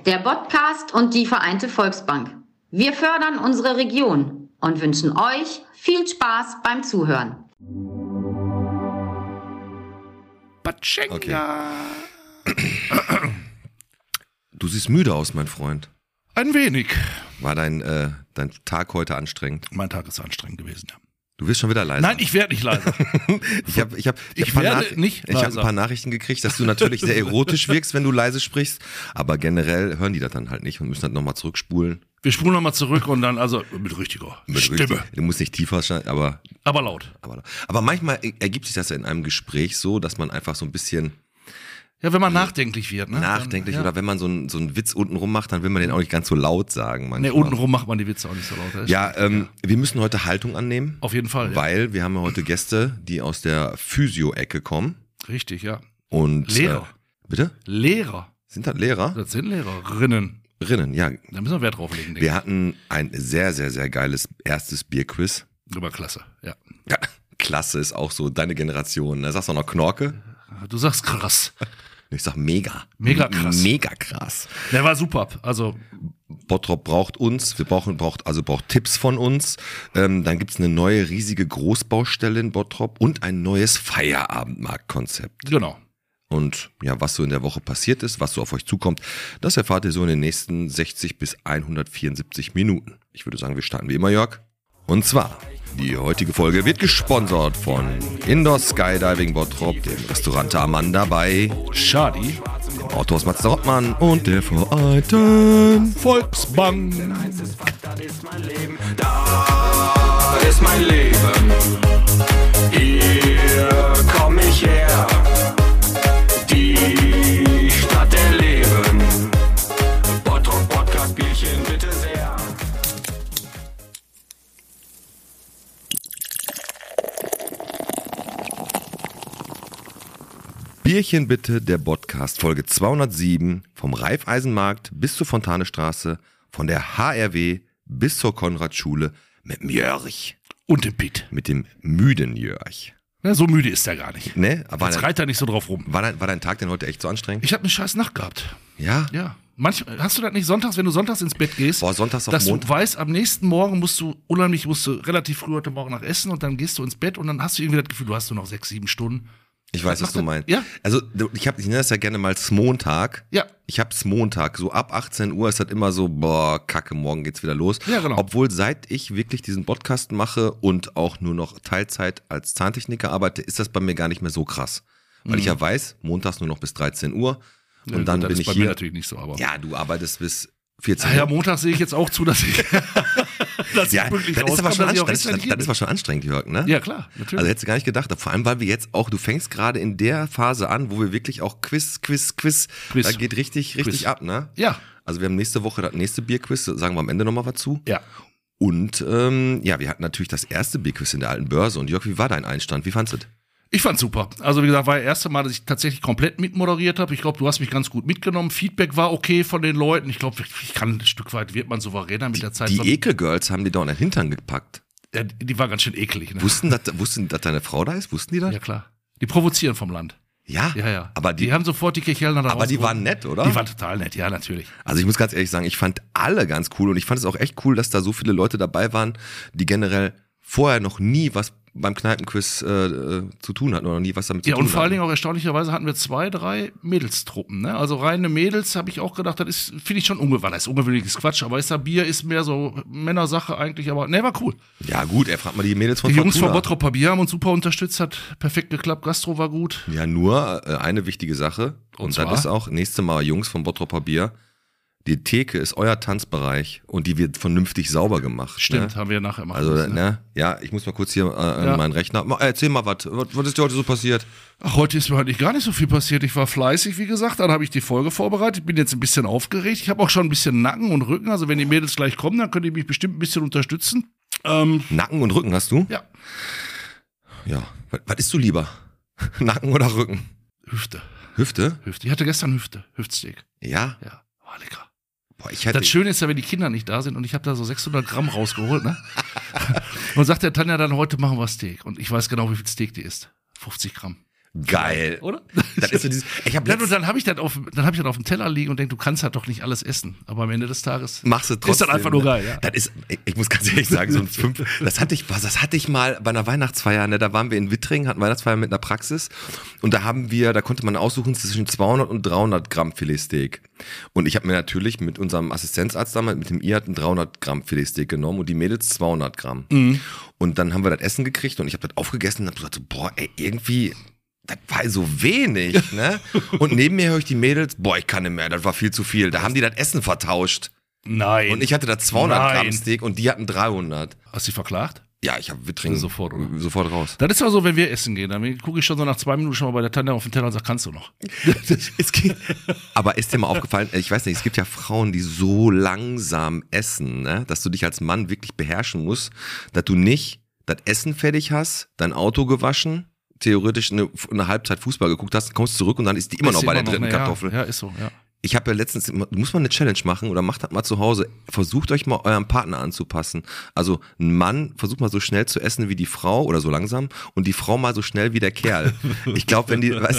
der Podcast und die Vereinte Volksbank. Wir fördern unsere Region und wünschen euch viel Spaß beim Zuhören. Batschenka. Okay. Du siehst müde aus, mein Freund. Ein wenig. War dein Tag heute anstrengend? Mein Tag ist anstrengend gewesen, ja. Du wirst schon wieder leiser. Nein, ich werde nicht leiser. Ich habe ein paar Nachrichten gekriegt, dass du natürlich sehr erotisch wirkst, wenn du leise sprichst. Aber generell hören die das dann halt nicht und müssen dann nochmal zurückspulen. Wir spulen nochmal zurück und dann, also mit richtiger Stimme. Du musst nicht tiefer schneiden, aber laut. Aber manchmal ergibt sich das ja in einem Gespräch so, dass man einfach so ein bisschen... Ja, wenn man nachdenklich wird, ne? Nachdenklich, dann, ja. Oder wenn man so einen Witz untenrum macht, dann will man den auch nicht ganz so laut sagen. Ne, untenrum macht man die Witze auch nicht so laut. Ja, wir müssen heute Haltung annehmen. Auf jeden Fall, weil wir haben ja heute Gäste, die aus der Physio-Ecke kommen. Richtig, ja. Und Lehrer. Bitte? Lehrer. Sind das Lehrer? Das sind Lehrerinnen. Ja. Da müssen wir Wert drauf legen. Wir hatten ein sehr, sehr, sehr geiles erstes Bierquiz. Aber klasse, ja. Ja, klasse ist auch so deine Generation. Da sagst du auch noch Knorke? Du sagst krass. Ich sag mega. Mega krass. Mega krass. Der war super. Also Bottrop braucht uns, braucht Tipps von uns. Dann gibt's eine neue riesige Großbaustelle in Bottrop und ein neues Feierabendmarktkonzept. Genau. Und ja, was so in der Woche passiert ist, was so auf euch zukommt, das erfahrt ihr so in den nächsten 60 bis 174 Minuten. Ich würde sagen, wir starten wie immer, Jörg. Und zwar, die heutige Folge wird gesponsert von Indoor Skydiving Bottrop, dem Restaurant Amanda bei Schadi, dem Autohaus Mazda Rottmann und der Vereinten Volksbank. Da ist mein Leben, hier komm ich her, die Stadt der Leben, Bottrop Podcast Bierchen bitte sehr. Bierchen bitte, der Podcast, Folge 207, vom Raiffeisenmarkt bis zur Fontanestraße, von der HRW bis zur Konradschule mit dem Jörg. Und dem Pitt. Mit dem müden Jörg. Ja, so müde ist er gar nicht. Ne? Aber jetzt reiht er nicht so drauf rum. War dein Tag denn heute echt so anstrengend? Ich habe eine scheiß Nacht gehabt. Ja? Ja. Manchmal, hast du das nicht sonntags, wenn du sonntags ins Bett gehst? Boah, sonntags auf dass Montag. Du weißt, am nächsten Morgen musst du relativ früh heute Morgen nach essen und dann gehst du ins Bett und dann hast du irgendwie das Gefühl, du hast nur noch 6, 7 Stunden. Ich weiß, was du meinst. Ja? Also ich nenne das ja gerne mal Smontag. Ja. Ich hab's Montag. So ab 18 Uhr ist das immer so, boah, Kacke, morgen geht's wieder los. Ja, genau. Obwohl seit ich wirklich diesen Podcast mache und auch nur noch Teilzeit als Zahntechniker arbeite, ist das bei mir gar nicht mehr so krass. Weil ich ja weiß, montags nur noch bis 13 Uhr. Und dann das bin ist ich bei hier. mir natürlich nicht so, aber. Ja, du arbeitest bis 14 Ja, Uhr. Montag sehe ich jetzt auch zu, dass ich Ja, pünktlich das ist aber rauskomme, schon dass ich auch anstrengend. Das ist aber schon anstrengend, Jörg, ne? Ja, klar, natürlich. Also hättest du gar nicht gedacht. Vor allem, weil wir jetzt auch, du fängst gerade in der Phase an, wo wir wirklich auch Quiz. Da geht richtig ab, ne? Ja. Also wir haben nächste Woche das nächste Bierquiz, sagen wir am Ende nochmal was zu. Ja. Und wir hatten natürlich das erste Bierquiz in der alten Börse. Und Jörg, wie war dein Einstand? Wie fandst du das? Ich fand's super. Also wie gesagt, war das erste Mal, dass ich tatsächlich komplett mitmoderiert habe. Ich glaube, du hast mich ganz gut mitgenommen. Feedback war okay von den Leuten. Ich glaube, ich kann ein Stück weit, wird man souveräner mit der Zeit. Die Ekelgirls haben die da in den Hintern gepackt. Ja, die war ganz schön ekelig. Ne? Wussten, dass deine Frau da ist? Wussten die das? Ja, klar. Die provozieren vom Land. Ja? Ja. Aber die haben sofort die Kechelner da Aber die waren nett, oder? Die waren total nett, ja, natürlich. Also ich muss ganz ehrlich sagen, ich fand alle ganz cool und ich fand es auch echt cool, dass da so viele Leute dabei waren, die generell vorher noch nie was beim Kneipenquiz zu tun hatten oder noch nie was damit zu tun hatten. Ja, und vor allen Dingen auch erstaunlicherweise hatten wir 2, 3 Mädelstruppen. Ne? Also reine Mädels, habe ich auch gedacht, das ist, finde ich schon ungewöhnlich. Das ist ungewöhnliches Quatsch, aber Bier ist mehr so Männersache eigentlich, aber ne, war cool. Ja gut, fragt mal die Mädels von Die Jungs Fortuna. von Bottrop Bier haben uns super unterstützt, hat perfekt geklappt, Gastro war gut. Ja, nur eine wichtige Sache und das ist auch, nächste Mal Jungs von Bottroper Bier, die Theke ist euer Tanzbereich und die wird vernünftig sauber gemacht. Stimmt, ne? haben wir nachher gemacht. Also, müssen, ne? Ja, ich muss mal kurz hier an meinen Rechner. Erzähl mal was ist dir heute so passiert? Ach, heute ist mir eigentlich gar nicht so viel passiert. Ich war fleißig, wie gesagt, dann habe ich die Folge vorbereitet, bin jetzt ein bisschen aufgeregt. Ich habe auch schon ein bisschen Nacken und Rücken, also wenn die Mädels gleich kommen, dann können die mich bestimmt ein bisschen unterstützen. Nacken und Rücken hast du? Ja. Ja. Was isst du lieber? Nacken oder Rücken? Hüfte. Hüfte? Ich hatte gestern Hüftsteak. Ja? Ja, war lecker. Boah, Das Schöne ist ja, wenn die Kinder nicht da sind und ich habe da so 600 Gramm rausgeholt, ne? Und sagt der Tanja dann, heute machen wir Steak. Und ich weiß genau, wie viel Steak die isst. 50 Gramm. Geil. Oder? Das ist so dieses, Und dann habe ich das auf dem Teller liegen und denke, du kannst halt doch nicht alles essen. Aber am Ende des Tages machst du trotzdem. ist das einfach nur geil, ja. Das ist, ich muss ganz ehrlich sagen, so ein 5, das hatte ich mal bei einer Weihnachtsfeier, ne, da waren wir in Wittringen, hatten Weihnachtsfeier mit einer Praxis und da konnte man aussuchen zwischen 200 und 300 Gramm Filetsteak. Und ich habe mir natürlich mit unserem Assistenzarzt damals, mit dem Iad, ein 300 Gramm Filetsteak genommen und die Mädels 200 Gramm. Mhm. Und dann haben wir das Essen gekriegt und ich habe das aufgegessen und habe gesagt, so, boah, ey, irgendwie, das war so wenig, ne? Und neben mir höre ich die Mädels, boah, ich kann nicht mehr, das war viel zu viel. Da haben die das Essen vertauscht. Nein. Und ich hatte da 200 Gramm Steak und die hatten 300. Hast du die verklagt? Ja, ich habe Wittringen sofort raus. Das ist ja so, wenn wir essen gehen, dann gucke ich schon so nach 2 Minuten schon mal bei der Tante auf den Teller und sage, kannst du noch? Aber ist dir mal aufgefallen, ich weiß nicht, es gibt ja Frauen, die so langsam essen, ne, dass du dich als Mann wirklich beherrschen musst, dass du nicht das Essen fertig hast, dein Auto gewaschen, theoretisch eine Halbzeit Fußball geguckt hast, kommst zurück und dann ist die immer noch bei der dritten Kartoffel. Ja, ist so, ja. Ich habe ja letztens, muss man eine Challenge machen oder macht das mal zu Hause, versucht euch mal euren Partner anzupassen. Also ein Mann versucht mal so schnell zu essen wie die Frau oder so langsam und die Frau mal so schnell wie der Kerl. Ich glaube,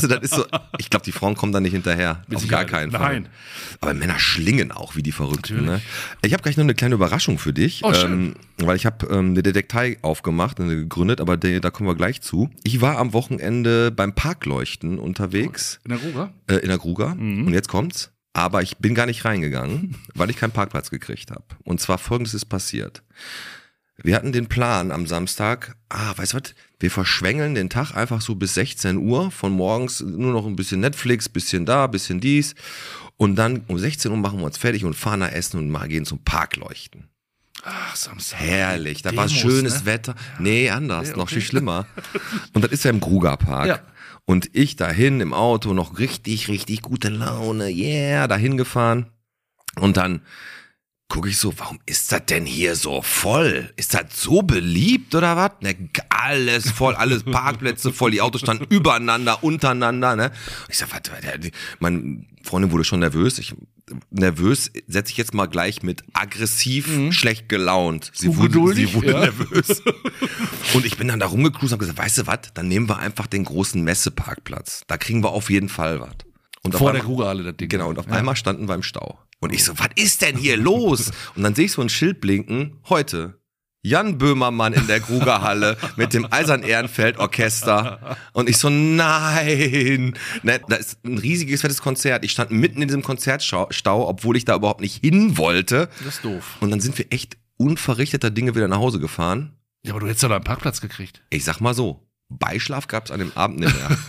ich glaube, die Frauen kommen da nicht hinterher. Auf gar keinen Fall. Nein. Aber Männer schlingen auch wie die Verrückten. Ne? Ich habe gleich noch eine kleine Überraschung für dich, weil ich habe eine Detektei aufgemacht, eine gegründet, aber da kommen wir gleich zu. Ich war am Wochenende beim Parkleuchten unterwegs. In der Gruger? In der Gruger. Mhm. Und jetzt kommt's. Aber ich bin gar nicht reingegangen, weil ich keinen Parkplatz gekriegt habe. Und zwar Folgendes ist passiert. Wir hatten den Plan am Samstag, weißt du was, wir verschwängeln den Tag einfach so bis 16 Uhr, von morgens nur noch ein bisschen Netflix, bisschen da, bisschen dies. Und dann um 16 Uhr machen wir uns fertig und fahren da essen und gehen zum Parkleuchten. Ach, Samstag. Herrlich, da war schönes Wetter. Nee, anders, noch viel schlimmer. Und das ist ja im Grugerpark. Ja. Und ich dahin im Auto noch richtig, richtig gute Laune, dahin gefahren. Und dann gucke ich so, warum ist das denn hier so voll? Ist das so beliebt oder was? Ne, alles voll, alles Parkplätze voll, die Autos standen übereinander, untereinander. Ne? Ich sag, meine Freundin wurde schon nervös. Nervös setze ich jetzt mal gleich mit aggressiv, schlecht gelaunt. Sie wurde nervös. Und ich bin dann da rumgecruised und habe gesagt, weißt du was, dann nehmen wir einfach den großen Messeparkplatz. Da kriegen wir auf jeden Fall was. Vor der Grugerhalle, das Ding. Genau, und auf einmal standen wir im Stau. Und ich so, was ist denn hier los? Und dann sehe ich so ein Schild blinken, heute Jan Böhmermann in der Grugerhalle mit dem Eisern-Ehrenfeld-Orchester. Und ich so, nein. Ne, da ist ein riesiges, fettes Konzert. Ich stand mitten in diesem Konzertstau, obwohl ich da überhaupt nicht hin wollte. Das ist doof. Und dann sind wir echt unverrichteter Dinge wieder nach Hause gefahren. Ja, aber du hättest ja da einen Parkplatz gekriegt. Ich sag mal so, Beischlaf gab's an dem Abend nicht mehr.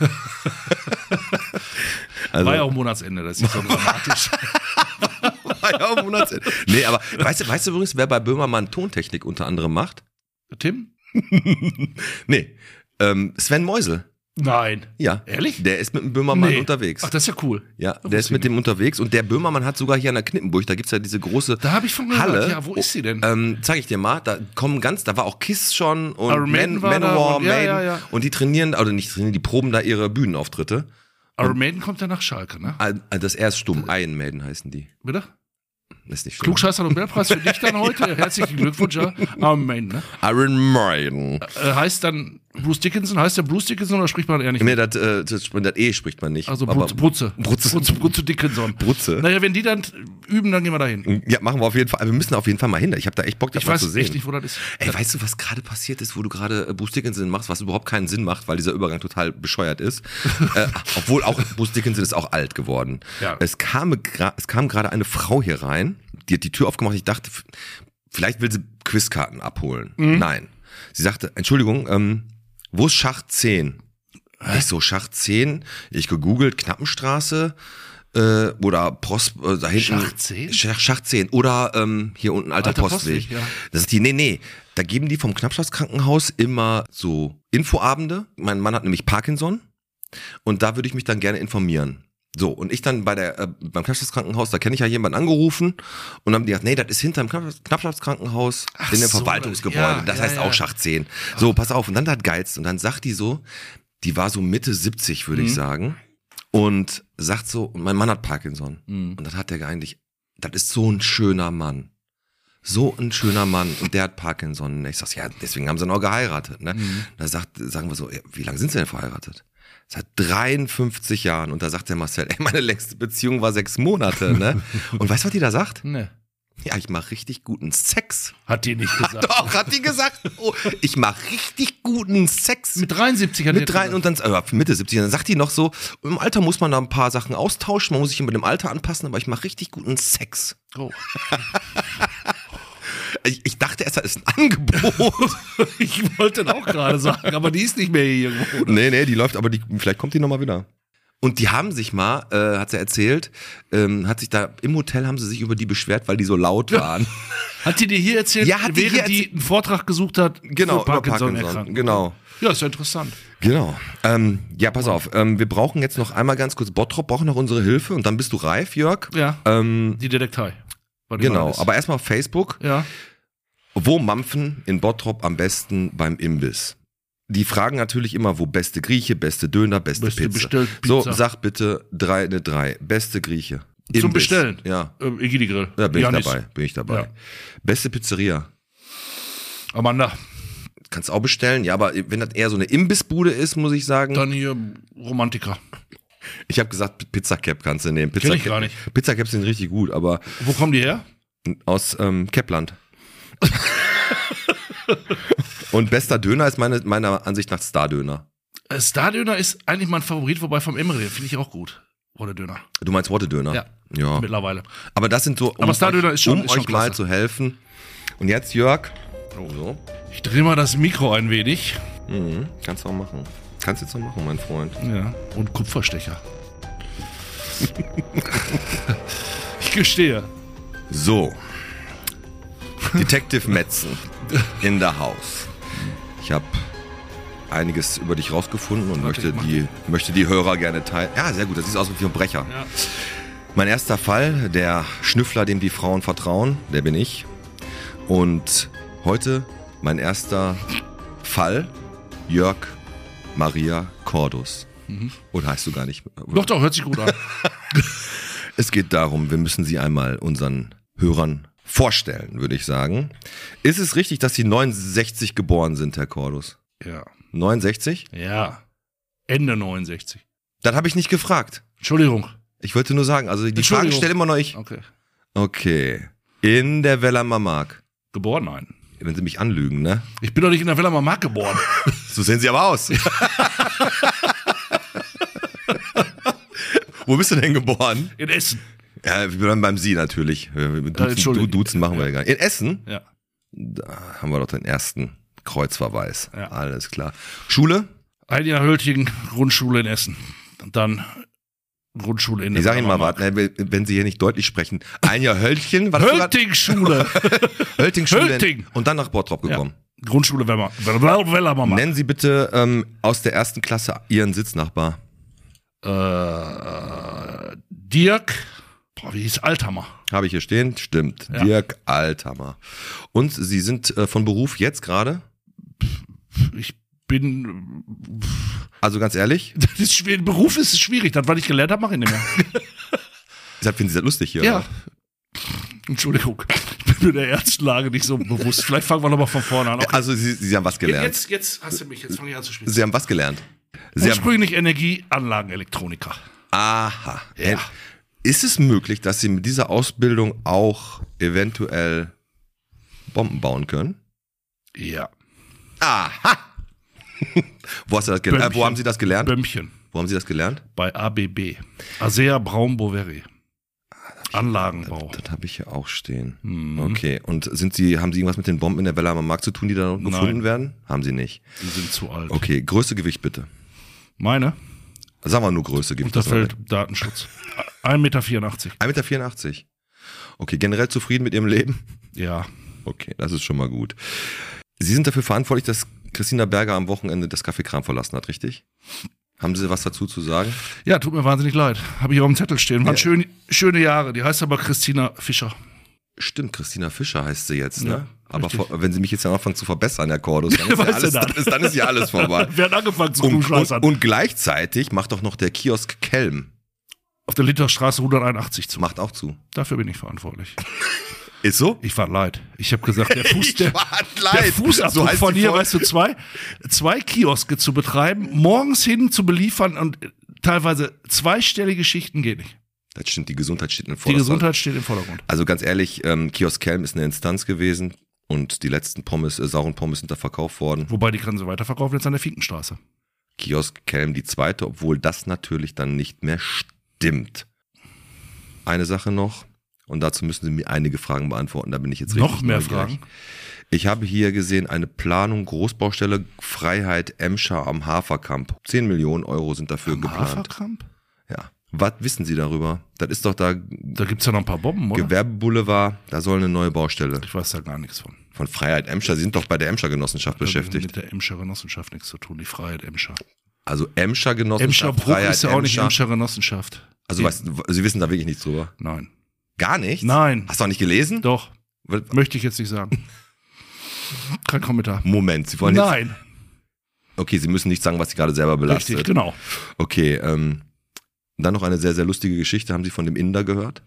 Also, war ja auch Monatsende, das ist nicht so dramatisch. War ja auch Monatsende. Nee, aber weißt du übrigens, wer bei Böhmermann Tontechnik unter anderem macht? Tim? Nee, Sven Meusel. Nein. Ja. Ehrlich? Der ist mit dem Böhmermann unterwegs. Ach, das ist ja cool. Ja, der ist mit dem unterwegs und der Böhmermann hat sogar hier an der Knippenburg, da gibt's ja diese große Halle. Da habe ich von gehört. Ja, wo ist sie denn? Zeig ich dir mal, da war auch Kiss schon und Iron Manowar, Maiden. Ja. Und die trainieren, oder nicht trainieren, die proben da ihre Bühnenauftritte. Iron Maiden kommt ja nach Schalke, ne? Das erst stumm, Iron Maiden heißen die. Bitte? Das ist nicht schlimm. Klugscheißer Nobelpreis für dich dann heute. Herzlichen Glückwunsch, ja. Iron Maiden, ne? Iron Maiden. Heißt dann Bruce Dickinson? Heißt der Bruce Dickinson oder spricht man eher nicht? Nee, das E spricht man nicht. Also Brutze Dickinson. Brutze. Naja, wenn die dann üben, dann gehen wir da hin. Ja, machen wir auf jeden Fall. Wir müssen auf jeden Fall mal hin. Ich habe da echt Bock, das mal zu sehen. Ich weiß echt nicht, wo das ist. Ey, weißt du, was gerade passiert ist, wo du gerade Bruce Dickinson machst, was überhaupt keinen Sinn macht, weil dieser Übergang total bescheuert ist. Obwohl auch Bruce Dickinson ist auch alt geworden. Ja. Es kam gerade eine Frau hier rein, die hat die Tür aufgemacht. Ich dachte, vielleicht will sie Quizkarten abholen. Nein. Sie sagte, Entschuldigung, wo ist Schacht 10? Ich so, Schacht 10, ich gegoogelt, Knappenstraße oder Post, da hinten. Schacht 10? Schacht 10 oder hier unten Alter Postweg. Ja. Das ist nee, da geben die vom Knappschaftskrankenhaus immer so Infoabende. Mein Mann hat nämlich Parkinson und da würde ich mich dann gerne informieren. So, und ich dann beim Knappschaftskrankenhaus, da kenne ich ja jemanden angerufen und dann haben die gesagt, nee, das ist hinterm Knappschaftskrankenhaus in dem Verwaltungsgebäude, das heißt auch Schacht 10. So, pass auf, und dann das Geilste und dann sagt die so, die war so Mitte 70, würde ich sagen, und sagt so, mein Mann hat Parkinson und das hat der eigentlich, das ist so ein schöner Mann. So ein schöner Mann und der hat Parkinson. Und ich sag, ja, deswegen haben sie noch geheiratet. Ne? Da sagen wir so, wie lange sind sie denn verheiratet? Seit 53 Jahren. Und da sagt der Marcel, ey, meine längste Beziehung war 6 Monate, ne? Und weißt du, was die da sagt? Ne. Ja, ich mache richtig guten Sex. Hat die nicht gesagt. Doch, hat die gesagt. Oh, ich mache richtig guten Sex. Mit 73 hat die Mit 3 und dann Mitte 70. Dann sagt die noch so, im Alter muss man da ein paar Sachen austauschen, man muss sich immer dem Alter anpassen, aber ich mache richtig guten Sex. Oh. Ich dachte erst, das ist ein Angebot. Ich wollte auch gerade sagen, aber die ist nicht mehr hier irgendwo. Oder? Nee, die läuft, aber vielleicht kommt die nochmal wieder. Und die haben sich mal, hat sie erzählt, hat sich da im Hotel haben sie sich über die beschwert, weil die so laut waren. Hat die dir hier erzählt, Ja, hat die während hier die einen Vortrag gesucht hat Genau, für Parkinson-Erkrankten? genau. Ja, ist ja interessant. Genau. Ja, pass auf, wir brauchen jetzt noch einmal ganz kurz, Bottrop braucht noch unsere Hilfe und dann bist du reif, Jörg. Ja, die Detektei. Genau, aber erstmal auf Facebook. Ja. Wo mampfen in Bottrop am besten beim Imbiss? Die fragen natürlich immer, wo beste Grieche, beste Döner, beste Pizza. Pizza. So, sag bitte 3. Beste Grieche. Zum Imbiss. Bestellen? Ja. Egidi Grill. Ja, bin Janis. ich dabei. Ja. Beste Pizzeria. Amanda. Kannst auch bestellen, ja, aber wenn das eher so eine Imbissbude ist, muss ich sagen. Dann hier Romantiker. Ich habe gesagt, Pizza Cap kannst du nehmen. Kenn ich gar nicht. Pizza Caps sind richtig gut, aber Wo kommen die her? aus Cappland. Und bester Döner ist meiner Ansicht nach Star-Döner. Star-Döner ist eigentlich mein Favorit, wobei vom Emre, finde ich auch gut. Oder Döner. Du meinst Worte-Döner? Ja. Mittlerweile. Aber das sind so, Aber Star-Döner ist schon euch mal klasse. zu helfen. Und jetzt, Jörg. So. Ich drehe mal das Mikro ein wenig. Kannst du auch machen. Kannst jetzt auch machen, mein Freund. Ja. Und Kupferstecher. Ich gestehe. So. Detective Metzen in der Haus. Ich habe einiges über dich rausgefunden und möchte die Hörer gerne teilen. Ja, sehr gut, das sieht aus wie ein Brecher. Ja. Mein erster Fall, der Schnüffler, dem die Frauen vertrauen, der bin ich. Und heute mein erster Fall, Jörg Maria Cordus. Oder heißt du gar nicht? Oder? Doch, hört sich gut an. Es geht darum, wir müssen sie einmal unseren Hörern vorstellen, würde ich sagen. Ist es richtig, dass Sie 69 geboren sind, Herr Cordus? Ja. 69? Ja. Ende 69. Das habe ich nicht gefragt. Entschuldigung. Ich wollte nur sagen, also die Frage stelle immer noch ich. Okay. Okay. In der Wellermer Mark. Geboren? Nein. Wenn Sie mich anlügen, ne? Ich bin doch nicht in der Wellermer Mark geboren. So sehen Sie aber aus. Wo bist du denn geboren? In Essen. Ja, wir bleiben beim Sie natürlich. Duzen machen wir ja gar nicht. In Essen? Ja. Da haben wir doch den ersten Kreuzverweis. Ja. Alles klar. Schule? Ein Jahr Höltingen, Grundschule in Essen. Und dann Grundschule in Ich sag Ihnen mal Mark. was, wenn Sie hier nicht deutlich sprechen. Ein Jahr Höltchen. Hölting-Schule. Hölting-Schule. Hölting. Und dann nach Bottrop gekommen. Grundschule Wellermer Mark. Nennen Sie bitte aus der ersten Klasse Ihren Sitznachbar. Dirk. Boah, wie hieß Althammer? Habe ich hier stehen? Stimmt. Ja. Dirk Althammer. Und Sie sind von Beruf jetzt gerade? Ich bin. Also ganz ehrlich? Das ist schwierig. Beruf ist schwierig. Das, was ich gelernt habe, mache ich nicht mehr. Deshalb finden Sie das lustig hier? Ja. Oder? Entschuldigung. Ich bin mir der Erstenlage nicht so bewusst. Vielleicht fangen wir nochmal von vorne an. Okay. Also Sie haben was gelernt. Jetzt hast du mich. Jetzt fange ich an zu spielen. Sie haben was gelernt? Sie haben, Ursprünglich Energieanlagenelektroniker. aha. Ja. Ist es möglich, dass Sie mit dieser Ausbildung auch eventuell Bomben bauen können? Ja. Aha. Wo haben Sie das gelernt? Bömmchen. Wo haben Sie das gelernt? Bei ABB. Asea Braun-Boveri. Anlagenbau. Das habe ich hier auch stehen. Okay. Und haben Sie irgendwas mit den Bomben in der Wellermer Mark zu tun, die da gefunden werden? Haben Sie nicht. Die sind zu alt. Okay. Größte Gewicht bitte. Meine? Sagen wir nur Größe Gewicht. Unterfeld Datenschutz. 1,84 Meter. 1,84 Meter. Okay. Generell zufrieden mit Ihrem Leben? Ja. Okay. Das ist schon mal gut. Sie sind dafür verantwortlich, dass Christina Berger am Wochenende das Café Kram verlassen hat, richtig? Haben Sie was dazu zu sagen? Ja, tut mir wahnsinnig leid. Habe ich auf dem Zettel stehen. Waren schöne Jahre. Die heißt aber Christina Fischer. Stimmt, Christina Fischer heißt sie jetzt, ne? Ja, aber richtig. wenn Sie mich jetzt anfangen zu verbessern, Herr Cordus, dann Was ist ja alles vorbei. Wer hat angefangen zu klugscheißern? Und gleichzeitig macht doch noch der Kiosk Kelm. Auf der Literstraße 181 zu. Macht auch zu. Dafür bin ich verantwortlich. Ist so? Ich war leid. Ich habe gesagt, der Fußabdruck So heißt von die hier, Folge. weißt du, zwei Kioske zu betreiben, morgens hin zu beliefern und teilweise zweistellige Schichten geht nicht. Das stimmt, die Gesundheit steht im Die Vordergrund. Gesundheit steht im Vordergrund. Also ganz ehrlich, Kiosk Kelm ist eine Instanz gewesen und die letzten sauren Pommes sind da verkauft worden. Wobei, die können sie weiterverkaufen jetzt an der Finkenstraße. Kiosk Kelm die zweite, obwohl das natürlich dann nicht mehr stimmt. Eine Sache noch, und dazu müssen Sie mir einige Fragen beantworten, da bin ich jetzt richtig Noch mehr neugierig. Fragen? Ich habe hier gesehen, eine Planung, Großbaustelle Freiheit Emscher am Haferkamp. 10 Millionen Euro sind dafür geplant. Haferkamp? Ja. Was wissen Sie darüber? Das ist doch da Da gibt's ja noch ein paar Bomben, oder? Gewerbeboulevard, da soll eine neue Baustelle. Ich weiß da gar nichts von. Von Freiheit Emscher, Sie sind doch bei der Emscher Genossenschaft beschäftigt. Mit der Emscher Genossenschaft nichts zu tun, die Freiheit Emscher. Also Emscher Genossenschaft, Emscher Bruck Freiheit ist ja auch nicht Emscher. Emscher Genossenschaft. Also Sie wissen da wirklich nichts drüber? Nein. Gar nichts? Nein. Hast du auch nicht gelesen? Doch. Möchte ich jetzt nicht sagen. Kein Kommentar. Moment, Sie wollen jetzt... Nein. Okay, Sie müssen nicht sagen, was Sie gerade selber belastet. Richtig, genau. Okay, dann noch eine sehr, sehr lustige Geschichte. Haben Sie von dem Inder gehört?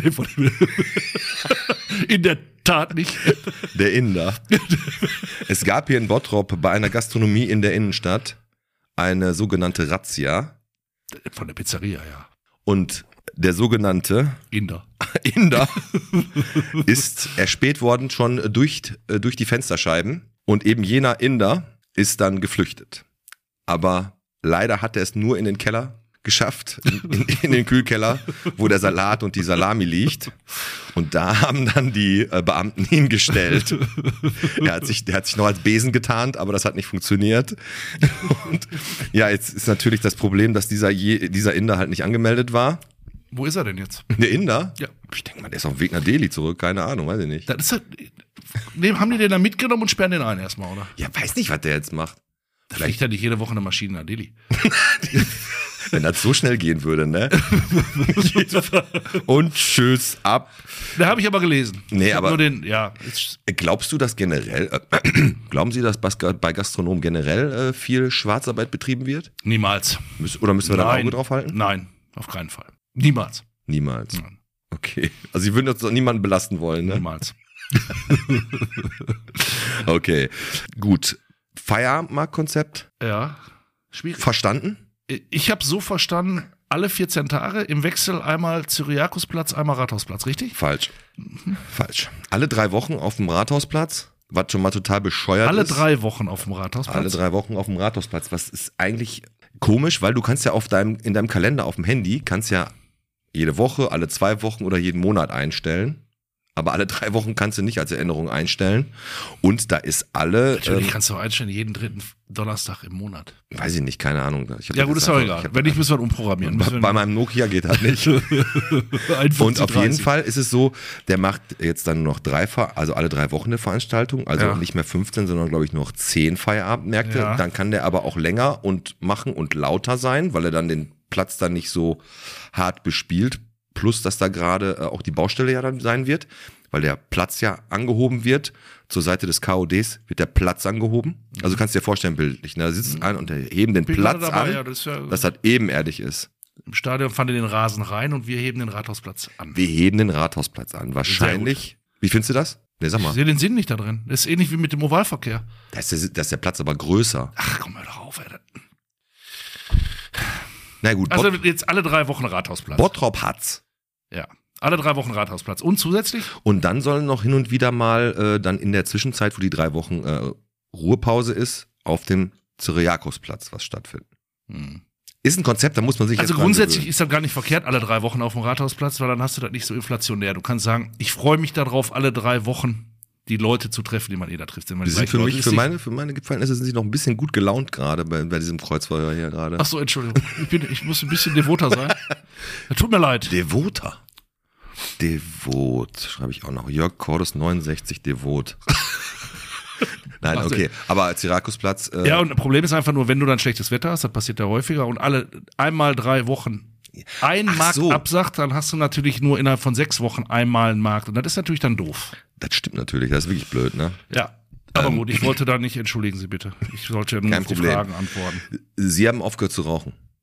In der Tat nicht. Der Inder. Es gab hier in Bottrop bei einer Gastronomie in der Innenstadt eine sogenannte Razzia. Von der Pizzeria, ja. Und der sogenannte Inder. Inder ist erspäht worden schon durch die Fensterscheiben. Und eben jener Inder ist dann geflüchtet. Aber leider hat er es nur in den Keller geschafft, in den Kühlkeller, wo der Salat und die Salami liegt. Und da haben dann die Beamten ihn gestellt. Der hat sich noch als Besen getarnt, aber das hat nicht funktioniert. Und ja, jetzt ist natürlich das Problem, dass dieser Inder halt nicht angemeldet war. Wo ist er denn jetzt? Der Inder? Ja. Ich denke mal, der ist auf dem Weg nach Delhi zurück. Keine Ahnung, weiß ich nicht. Das ist halt, haben die den da mitgenommen und sperren den ein erstmal, oder? Ja, weiß nicht, was der jetzt macht. Da fliegt ja nicht jede Woche eine Maschine nach Delhi. Wenn das so schnell gehen würde, ne? Und tschüss, ab. Da habe ich aber gelesen. Nee, Ich hab aber- nur den, ja. Glaubst du, dass generell, glauben Sie, dass bei Gastronomen generell viel Schwarzarbeit betrieben wird? Niemals. Oder müssen wir da ein Nein. Auge drauf halten? Nein, auf keinen Fall. Niemals. Niemals. Nein. Okay. Also Sie würden jetzt doch niemanden belasten wollen, ne? Niemals. Okay. Gut. Feierabendmarktkonzept Ja. Schwierig. verstanden? Ich habe so verstanden, alle 14 Tage im Wechsel einmal Cyriakusplatz, einmal Rathausplatz, richtig? Falsch. Falsch. Alle 3 Wochen auf dem Rathausplatz, was schon mal total bescheuert Alle ist. 3 Wochen auf dem Rathausplatz. Alle 3 Wochen auf dem Rathausplatz. Was ist eigentlich komisch, weil du kannst ja in deinem Kalender auf dem Handy, kannst ja jede Woche, alle 2 Wochen oder jeden Monat einstellen. Aber alle 3 Wochen kannst du nicht als Erinnerung einstellen. Und da ist alle, Natürlich kannst du auch einstellen, jeden 3. Donnerstag im Monat. weiß ich nicht, keine Ahnung. Ja gut, ist auch egal. Wenn nicht, müssen wir umprogrammieren. Bei meinem Nokia geht das nicht. Und auf jeden Fall ist es so, der macht jetzt dann nur noch alle 3 Wochen eine Veranstaltung, also Ja. nicht mehr 15, sondern glaube ich nur noch 10 Feierabendmärkte. Ja. Dann kann der aber auch länger und machen und lauter sein, weil er dann den Platz dann nicht so hart bespielt. Plus, dass da gerade auch die Baustelle ja dann sein wird, weil der Platz ja angehoben wird. Zur Seite des KODs wird der Platz angehoben. Also kannst du dir vorstellen, bildlich. Ne? Da sitzt einer und heben den Bin Platz gerade dabei, an, ja, das ist ja, dass das ebenerdig ist. im Stadion fahren die den Rasen rein und wir heben den Rathausplatz an. Wir heben den Rathausplatz an. Wahrscheinlich. Wie findest du das? Ne, sag Ich mal. sehe den Sinn nicht da drin. Das ist ähnlich wie mit dem Ovalverkehr. Da ist der Platz aber größer. Ach, komm mal doch auf, ey. Na gut, Also jetzt alle 3 Wochen Rathausplatz. Bottrop hat's. Ja. Alle 3 Wochen Rathausplatz. Und zusätzlich? Und dann sollen noch hin und wieder mal dann in der Zwischenzeit, wo die 3 Wochen Ruhepause ist, auf dem Cyriakusplatz was stattfinden. Ist ein Konzept, da muss man sich Also jetzt dran grundsätzlich gewöhnen. ist das gar nicht verkehrt, alle 3 Wochen auf dem Rathausplatz, weil dann hast du das nicht so inflationär. Du kannst sagen, ich freue mich darauf, alle 3 Wochen die Leute zu treffen, die man da trifft. Sind Die sind für mich, für meine Verhältnisse sind sie noch ein bisschen gut gelaunt gerade bei diesem Kreuzfeuer hier gerade. Ach so, Entschuldigung. Ich muss ein bisschen devoter sein. Tut mir leid. Devoter. Devot, schreibe ich auch noch. Jörg Cordes 69 Devot. Nein, Also- okay. Aber Cyriakusplatz. Ja, und das Problem ist einfach nur, wenn du dann schlechtes Wetter hast, das passiert ja häufiger, und einmal 3 Wochen ein Ach Markt so. absagt, dann hast du natürlich nur innerhalb von 6 Wochen einmal einen Markt. Und das ist natürlich dann doof. Das stimmt natürlich, das ist wirklich blöd, ne? Ja. Aber gut, ich wollte da nicht, entschuldigen Sie bitte. Ich sollte ja nur Kein auf die Problem. Fragen antworten. Sie haben aufgehört zu rauchen.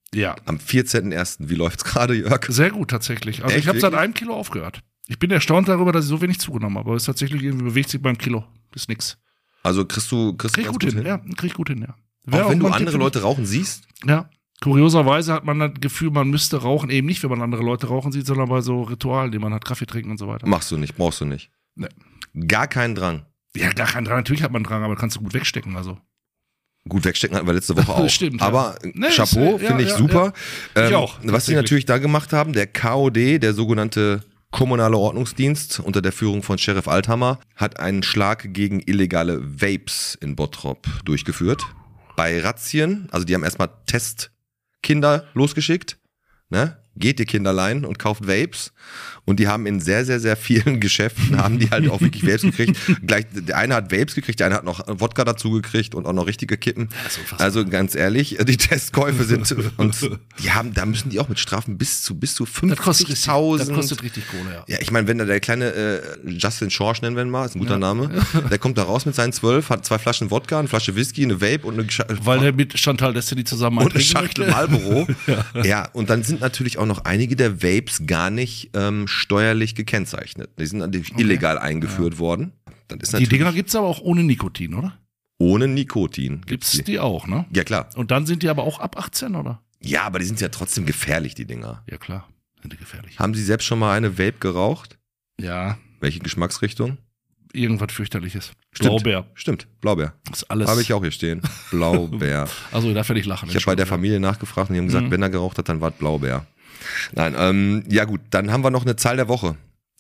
Ja. Am 14.01. Wie läuft's gerade, Jörg? Sehr gut, tatsächlich. Also Echt, ich habe seit wirklich? 1 Kilo aufgehört. Ich bin erstaunt darüber, dass ich so wenig zugenommen habe. Aber es ist tatsächlich irgendwie bewegt sich beim Kilo. Ist nix. Also kriegst du Krieg ganz gut hin, ja. Krieg gut hin, ja. Wäre Auch wenn du mal ein andere Tipp für Leute rauchen siehst? mich. Ja. Kurioserweise hat man das Gefühl, man müsste rauchen, eben nicht, wenn man andere Leute rauchen sieht, sondern bei so Ritualen, die man hat, Kaffee trinken und so weiter. Machst du nicht, brauchst du nicht. Nee. Gar keinen Drang. Ja, gar kein Drang. Natürlich hat man Drang, aber kannst du gut wegstecken, also. Gut, wegstecken hatten wir letzte Woche auch. Stimmt, ja. Aber Nee, Chapeau, ist, finde ich ja, super. Ich auch, Was sie tatsächlich. natürlich da gemacht haben, der KOD, der sogenannte Kommunale Ordnungsdienst unter der Führung von Sheriff Althammer, hat einen Schlag gegen illegale Vapes in Bottrop durchgeführt. Bei Razzien, also die haben erstmal Testkinder losgeschickt, ne? Geht ihr Kinderlein und kauft Vapes. Und die haben in sehr, sehr, sehr vielen Geschäften, haben die halt auch wirklich Vapes gekriegt. Gleich, der eine hat Vapes gekriegt, der eine hat noch Wodka dazu gekriegt und auch noch richtige Kippen. Also ganz ehrlich, die Testkäufe sind, und die haben, da müssen die auch mit Strafen bis zu Das kostet 50.000. richtig Kohle, ja. Ja, ich meine, wenn da der kleine Justin Schorsch, nennen wir ihn mal, ist ein guter Name, der kommt da raus mit seinen 12, hat 2 Flaschen Wodka, eine Flasche Whisky, eine Vape und eine Weil der mit Chantal Destiny zusammen und eine trinken Schachtel möchte. Marlboro. Ja, und dann sind natürlich auch noch einige der Vapes gar nicht steuerlich gekennzeichnet. Die sind natürlich illegal eingeführt worden. Dann ist Die natürlich Dinger gibt's aber auch ohne Nikotin, oder? ohne Nikotin. Gibt's die auch, ne? Ja, klar. Und dann sind die aber auch ab 18, oder? Ja, aber die sind ja trotzdem gefährlich, die Dinger. Ja, klar. Sind die gefährlich. Haben Sie selbst schon mal eine Vape geraucht? Ja, Welche Geschmacksrichtung? irgendwas fürchterliches. Stimmt. Blaubeer. Stimmt, Blaubeer. Das ist alles. Habe ich auch hier stehen. Blaubeer. Also, da werde ich lachen. Ich habe bei der Familie nachgefragt und die haben gesagt, wenn er geraucht hat, dann war es Blaubeer. Nein, ja gut, dann haben wir noch eine Zahl der Woche.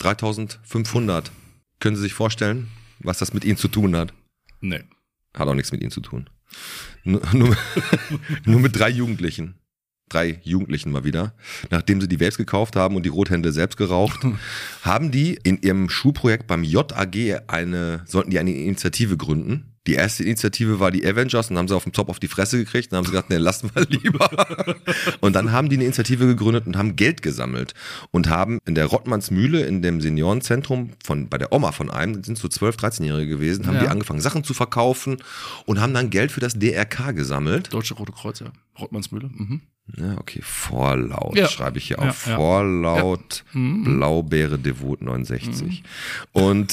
3.500. Können Sie sich vorstellen, was das mit Ihnen zu tun hat? Nee. Hat auch nichts mit Ihnen zu tun. Nur mit 3 Jugendlichen. 3 Jugendlichen mal wieder. Nachdem sie die Vapes gekauft haben und die Rothände selbst geraucht, haben die in ihrem Schulprojekt beim JAG sollten die eine Initiative gründen. Die erste Initiative war die Avengers und haben sie auf dem Top auf die Fresse gekriegt und haben sie gesagt, nee, lassen wir lieber. Und dann haben die eine Initiative gegründet und haben Geld gesammelt und haben in der Rottmannsmühle, in dem Seniorenzentrum bei der Oma von einem, das sind so 12-, 13-Jährige gewesen, haben die angefangen, Sachen zu verkaufen und haben dann Geld für das DRK gesammelt. Deutsche Rote Kreuz, ja. Rottmannsmühle. Mhm. Ja, okay, Vorlaut Ja. schreibe ich hier auf. Ja. Vorlaut, Blaubeere Devot 69. Und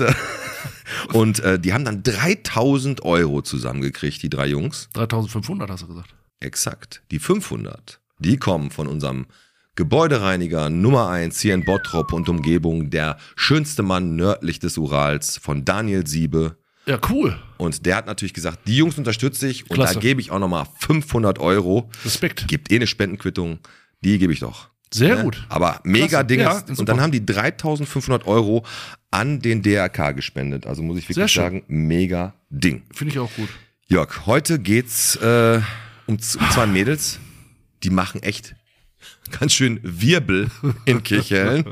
die haben dann 3.000 Euro zusammengekriegt, die 3 Jungs. 3.500 hast du gesagt. Exakt. Die 500, die kommen von unserem Gebäudereiniger Nummer 1 hier in Bottrop und Umgebung, der schönste Mann nördlich des Urals, von Daniel Siebe. Ja, cool. Und der hat natürlich gesagt, die Jungs unterstütze ich und Klasse. da gebe ich auch nochmal 500 Euro. Respekt. Gibt eine Spendenquittung, die gebe ich doch. Sehr Ne? gut. Aber mega Klasse. Ding. Ja, Und super. dann haben die 3.500 Euro an den DRK gespendet. Also muss ich Sehr wirklich schön. sagen, mega Ding. Finde ich auch gut. Jörg, heute geht's um 2 Mädels, die machen echt ganz schön Wirbel in Kirchhellen.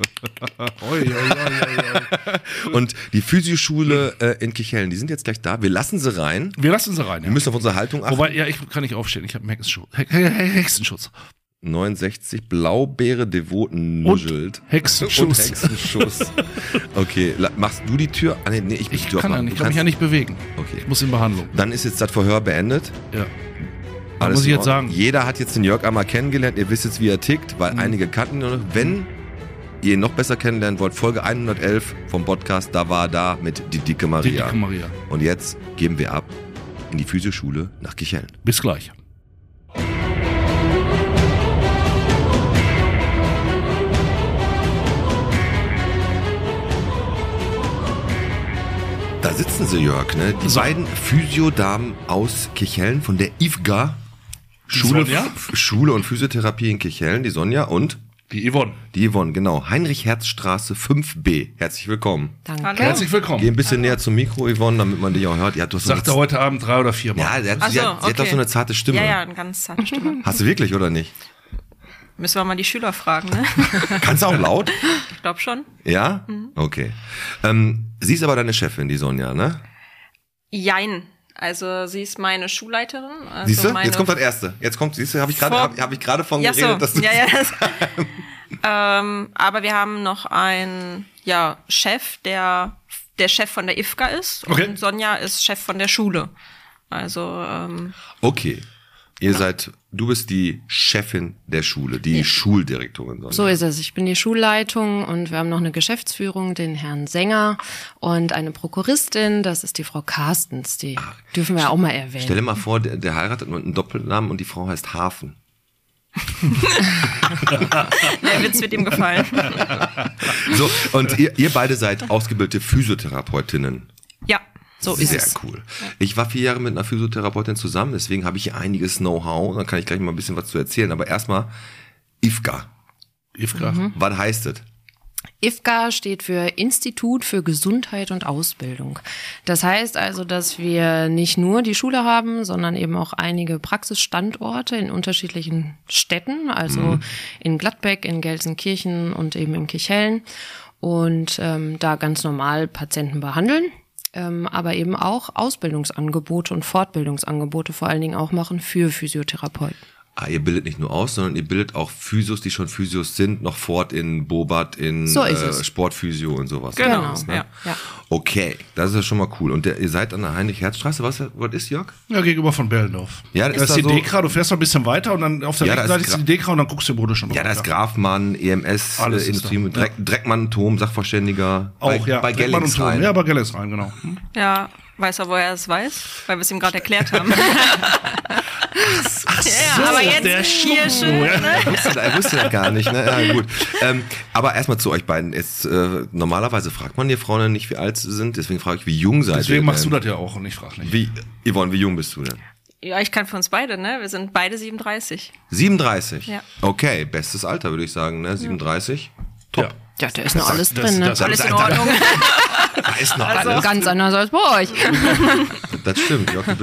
Und die Physioschule in Kirchhellen, die sind jetzt gleich da. Wir lassen sie rein. Wir lassen sie rein, ja. Wir müssen auf unsere Haltung achten. Wobei, ja, ich kann nicht aufstehen. Ich habe einen Hexenschutz. 69, Blaubeere devoten nuschelt. Hexenschuss. Und Hexenschuss. Okay, machst du die Tür? Ah, nee, ich Ich kann ja nicht, kann mich ja nicht bewegen. Okay. Ich muss in Behandlung. Dann ist jetzt das Verhör beendet. Ja. Alles muss ich in jetzt Ordnung. sagen. Jeder hat jetzt den Jörg einmal kennengelernt. Ihr wisst jetzt, wie er tickt, weil einige kannten ihn noch. Wenn ihr ihn noch besser kennenlernen wollt, Folge 111 vom Podcast, da war da mit die dicke Maria. Die dicke Maria. Und jetzt geben wir ab in die Physioschule nach Kirchhellen. Bis gleich. Da sitzen sie, Jörg, ne? Die So. beiden Physiodamen aus Kirchhellen von der IFGA. Sonja? Schule und Physiotherapie in Kirchhellen, die Sonja und Die Yvonne. die Yvonne, genau. Heinrich-Herz-Straße 5b. Herzlich willkommen. Danke. Hallo. Herzlich willkommen. Geh ein bisschen näher zum Mikro, Yvonne, damit man dich auch hört. Ja, du hast so Sagt er heute Abend 3 oder 4 Mal. ja, sie Ach so, hat doch okay. so eine zarte Stimme. Ja, eine ganz zarte Stimme. Hast du wirklich oder nicht? Müssen wir mal die Schüler fragen, ne? Kannst du auch laut? Ich glaube schon. Ja? Okay. Sie ist aber deine Chefin, die Sonja, ne? Jein. Also sie ist meine Schulleiterin. Also Siehst du? meine Jetzt kommt das Erste. Jetzt kommt, siehst du, habe ich gerade von Ja, geredet, so. dass du Ja. Aber wir haben noch einen Chef, der Chef von der IFGA ist. Okay. Und Sonja ist Chef von der Schule. Also Okay. Du bist die Chefin der Schule, die Schuldirektorin. So ist es. Ich bin die Schulleitung und wir haben noch eine Geschäftsführung, den Herrn Sänger und eine Prokuristin, das ist die Frau Carstens, die dürfen wir auch mal erwähnen. Stell dir mal vor, der heiratet mit einem Doppelnamen und die Frau heißt Hafen. Der Witz wird ihm gefallen. So, und ihr beide seid ausgebildete Physiotherapeutinnen. Ja, so ist Sehr es. cool. Ich war 4 Jahre mit einer Physiotherapeutin zusammen, deswegen habe ich hier einiges Know-how. Dann kann ich gleich mal ein bisschen was zu erzählen. Aber erstmal IFGA. Was heißt das? IFGA steht für Institut für Gesundheit und Ausbildung. Das heißt also, dass wir nicht nur die Schule haben, sondern eben auch einige Praxisstandorte in unterschiedlichen Städten, also in Gladbeck, in Gelsenkirchen und eben in Kirchhellen und da ganz normal Patienten behandeln. Aber eben auch Ausbildungsangebote und Fortbildungsangebote vor allen Dingen auch machen für Physiotherapeuten. Ihr bildet nicht nur aus, sondern ihr bildet auch Physios, die schon Physios sind, noch fort in Bobat, in Sportphysio und sowas. Genau, ne? ja. Okay, das ist ja schon mal cool. Und ihr seid an der Heinrich-Herz-Straße, was ist, Jörg? Ja, gegenüber von Bellendorf. Ja, das ist die Dekra, du fährst noch ein bisschen weiter und dann auf der rechten Seite ist die Dekra und dann guckst du, wo du schon drauf. Ja, da ist Grafmann, EMS, Alles Industrie, ist da. Dreckmann, Tom, Sachverständiger. Auch, bei Dreckmann und Tom. Gellings Ja, bei Gellings rein, genau. Ja, weiß er, woher er es weiß? Weil wir es ihm gerade erklärt haben. Ja, aber jetzt hier schön, ne? Er wusste das gar nicht, ne? Ja, gut. Aber erstmal zu euch beiden. Normalerweise fragt man die Frauen nicht, wie alt sie sind, deswegen frage ich, wie jung seid ihr? Deswegen machst du das ja auch und ich frage nicht. Yvonne, wie jung bist du denn? Ja, ich kann für uns beide, ne? Wir sind beide 37. 37? Ja. Okay, bestes Alter, würde ich sagen, ne? 37? Top. Ja. Ja, da ist noch alles drin, ne? Alles in Ordnung. Da ist noch alles. Ganz anders als bei euch. Das stimmt, Jörg,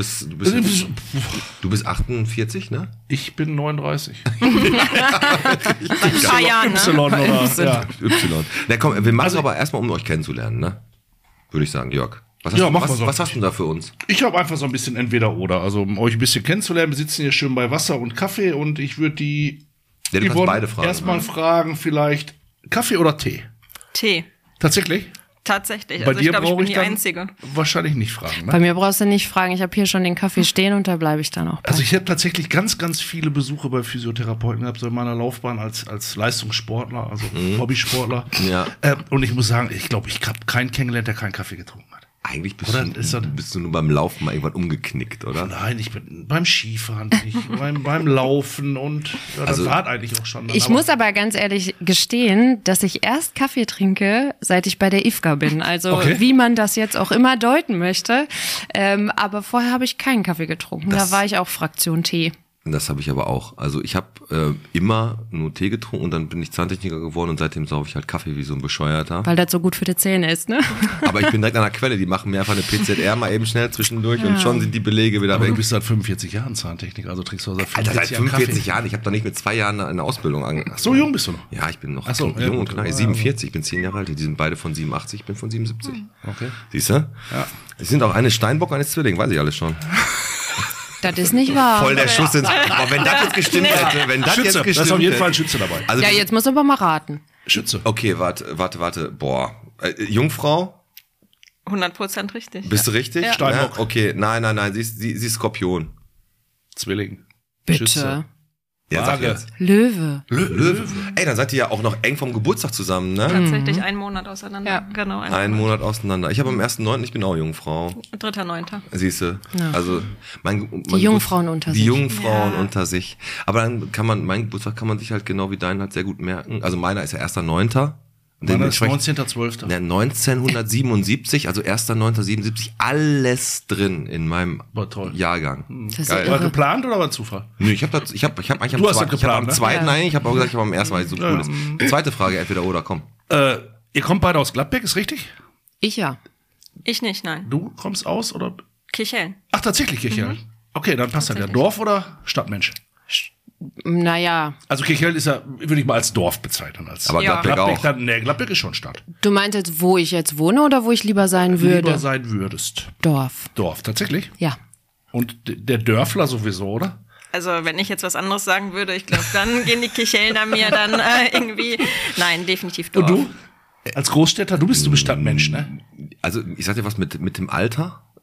du bist 48, ne? Ich bin 39. Ein paar Jahren, ne? Y oder? Ja. Y. Na komm, wir machen es aber erstmal, um euch kennenzulernen, ne? Würde ich sagen, Jörg. Was hast du denn da für uns? Ich habe einfach so ein bisschen Entweder-Oder. Also, um euch ein bisschen kennenzulernen, wir sitzen hier schön bei Wasser und Kaffee und ich würde die Ja, du kannst beide fragen. erstmal fragen, vielleicht Kaffee oder Tee? Tee. Tatsächlich? Tatsächlich. Bei Also ich dir glaube, ich brauche bin ich die dann Einzige. wahrscheinlich nicht fragen. Ne? Bei mir brauchst du nicht fragen, ich habe hier schon den Kaffee stehen und da bleibe ich dann auch bei. Also ich habe tatsächlich ganz, ganz viele Besuche bei Physiotherapeuten gehabt, so in meiner Laufbahn als Leistungssportler, also Hobbysportler. Ja. Und ich muss sagen, ich glaube, ich habe keinen kennengelernt, der keinen Kaffee getrunken hat. Eigentlich Oder bist du nur beim Laufen mal irgendwann umgeknickt, oder? Nein, ich bin beim Skifahren, beim Laufen und ja, das war eigentlich auch schon. Ich muss aber ganz ehrlich gestehen, dass ich erst Kaffee trinke, seit ich bei der IFGA bin. Also Okay. wie man das jetzt auch immer deuten möchte. Aber vorher habe ich keinen Kaffee getrunken. Da war ich auch Fraktion Tee. Das habe ich aber auch. Also ich habe immer nur Tee getrunken und dann bin ich Zahntechniker geworden und seitdem saufe ich halt Kaffee wie so ein Bescheuerter. Weil das so gut für die Zähne ist, ne? Aber ich bin direkt an der Quelle. Die machen mir einfach eine PZR mal eben schnell zwischendurch und schon sind die Belege wieder Aber weg. du bist seit 45 Jahren Zahntechniker, also trinkst du seit Alter, 45 seit Jahren 45 Kaffee. Jahren. Ich habe doch nicht mit 2 Jahren eine Ausbildung angefangen. So jung bist du noch? Ja, ich bin noch Ach so, jung ja, und gut. knackig. Ja, 47, ich bin 10 Jahre alt. Die sind beide von 87, ich bin von 77. Okay. Siehst du? Ja. Sie sind auch eine Steinbock, eine Zwilling, weiß ich alles schon. Das ist nicht wahr. Voll der Schuss ins... Aber wenn das jetzt gestimmt hätte, wenn das jetzt Schütze, gestimmt da ist auf jeden hätte- Fall ein Schütze dabei. Also, Ja, jetzt muss aber mal raten. Schütze. okay, warte. Boah. Jungfrau? 100% richtig. Bist du richtig? Ja. Steinbock. Ja, okay, nein, sie ist Skorpion. Zwilling. Bitte. Schütze. Ja, sag Waage. jetzt. Löwe. Löwe. Ey, dann seid ihr ja auch noch eng vom Geburtstag zusammen, ne? Tatsächlich einen Monat auseinander. Ja. Genau. Einen Monat auseinander. Ich habe am 1.9., ich bin auch Jungfrau. 3.9. Siehst du? Ja. Also mein Jungfrauen unter Die sich. Jungfrauen Ja. unter sich. Aber dann mein Geburtstag kann man sich halt genau wie deinen halt sehr gut merken. Also meiner ist ja 1.9. Und Meiner ist dementsprechend- 19.12. Ja, 1977, also 1.9.77, alles drin in meinem War toll. Jahrgang. Das ist ja Geil. War irre. geplant oder war Zufall? Nö, ich habe eigentlich Du hast das geplant, am ne? zweiten, Ja. nein, ich habe auch gesagt, ich habe am ersten, weil es so cool ist. Zweite Frage, entweder oder, komm. Ihr kommt beide aus Gladbeck, ist richtig? Ich ja. Ich nicht, nein. Du kommst aus oder? Kirchhellen. Ach, tatsächlich Kirchhellen. Okay, dann passt das ja. Dorf oder Stadtmensch? Naja, Also Kirchhellen ist ja, würde ich mal als Dorf bezeichnen. Aber Ja. Gladbeck auch. Gladbeck ist schon Stadt. du meintest, wo ich jetzt wohne oder wo ich lieber sein würde? Lieber sein würdest. Dorf. Dorf, tatsächlich? Ja. Und der Dörfler sowieso, oder? Also wenn ich jetzt was anderes sagen würde, ich glaube, dann gehen die Kirchhellner mir dann irgendwie... Nein, definitiv Dorf. Und du? Als Großstädter, du bist Stadtmensch, ne? Also ich sag dir was mit dem Alter,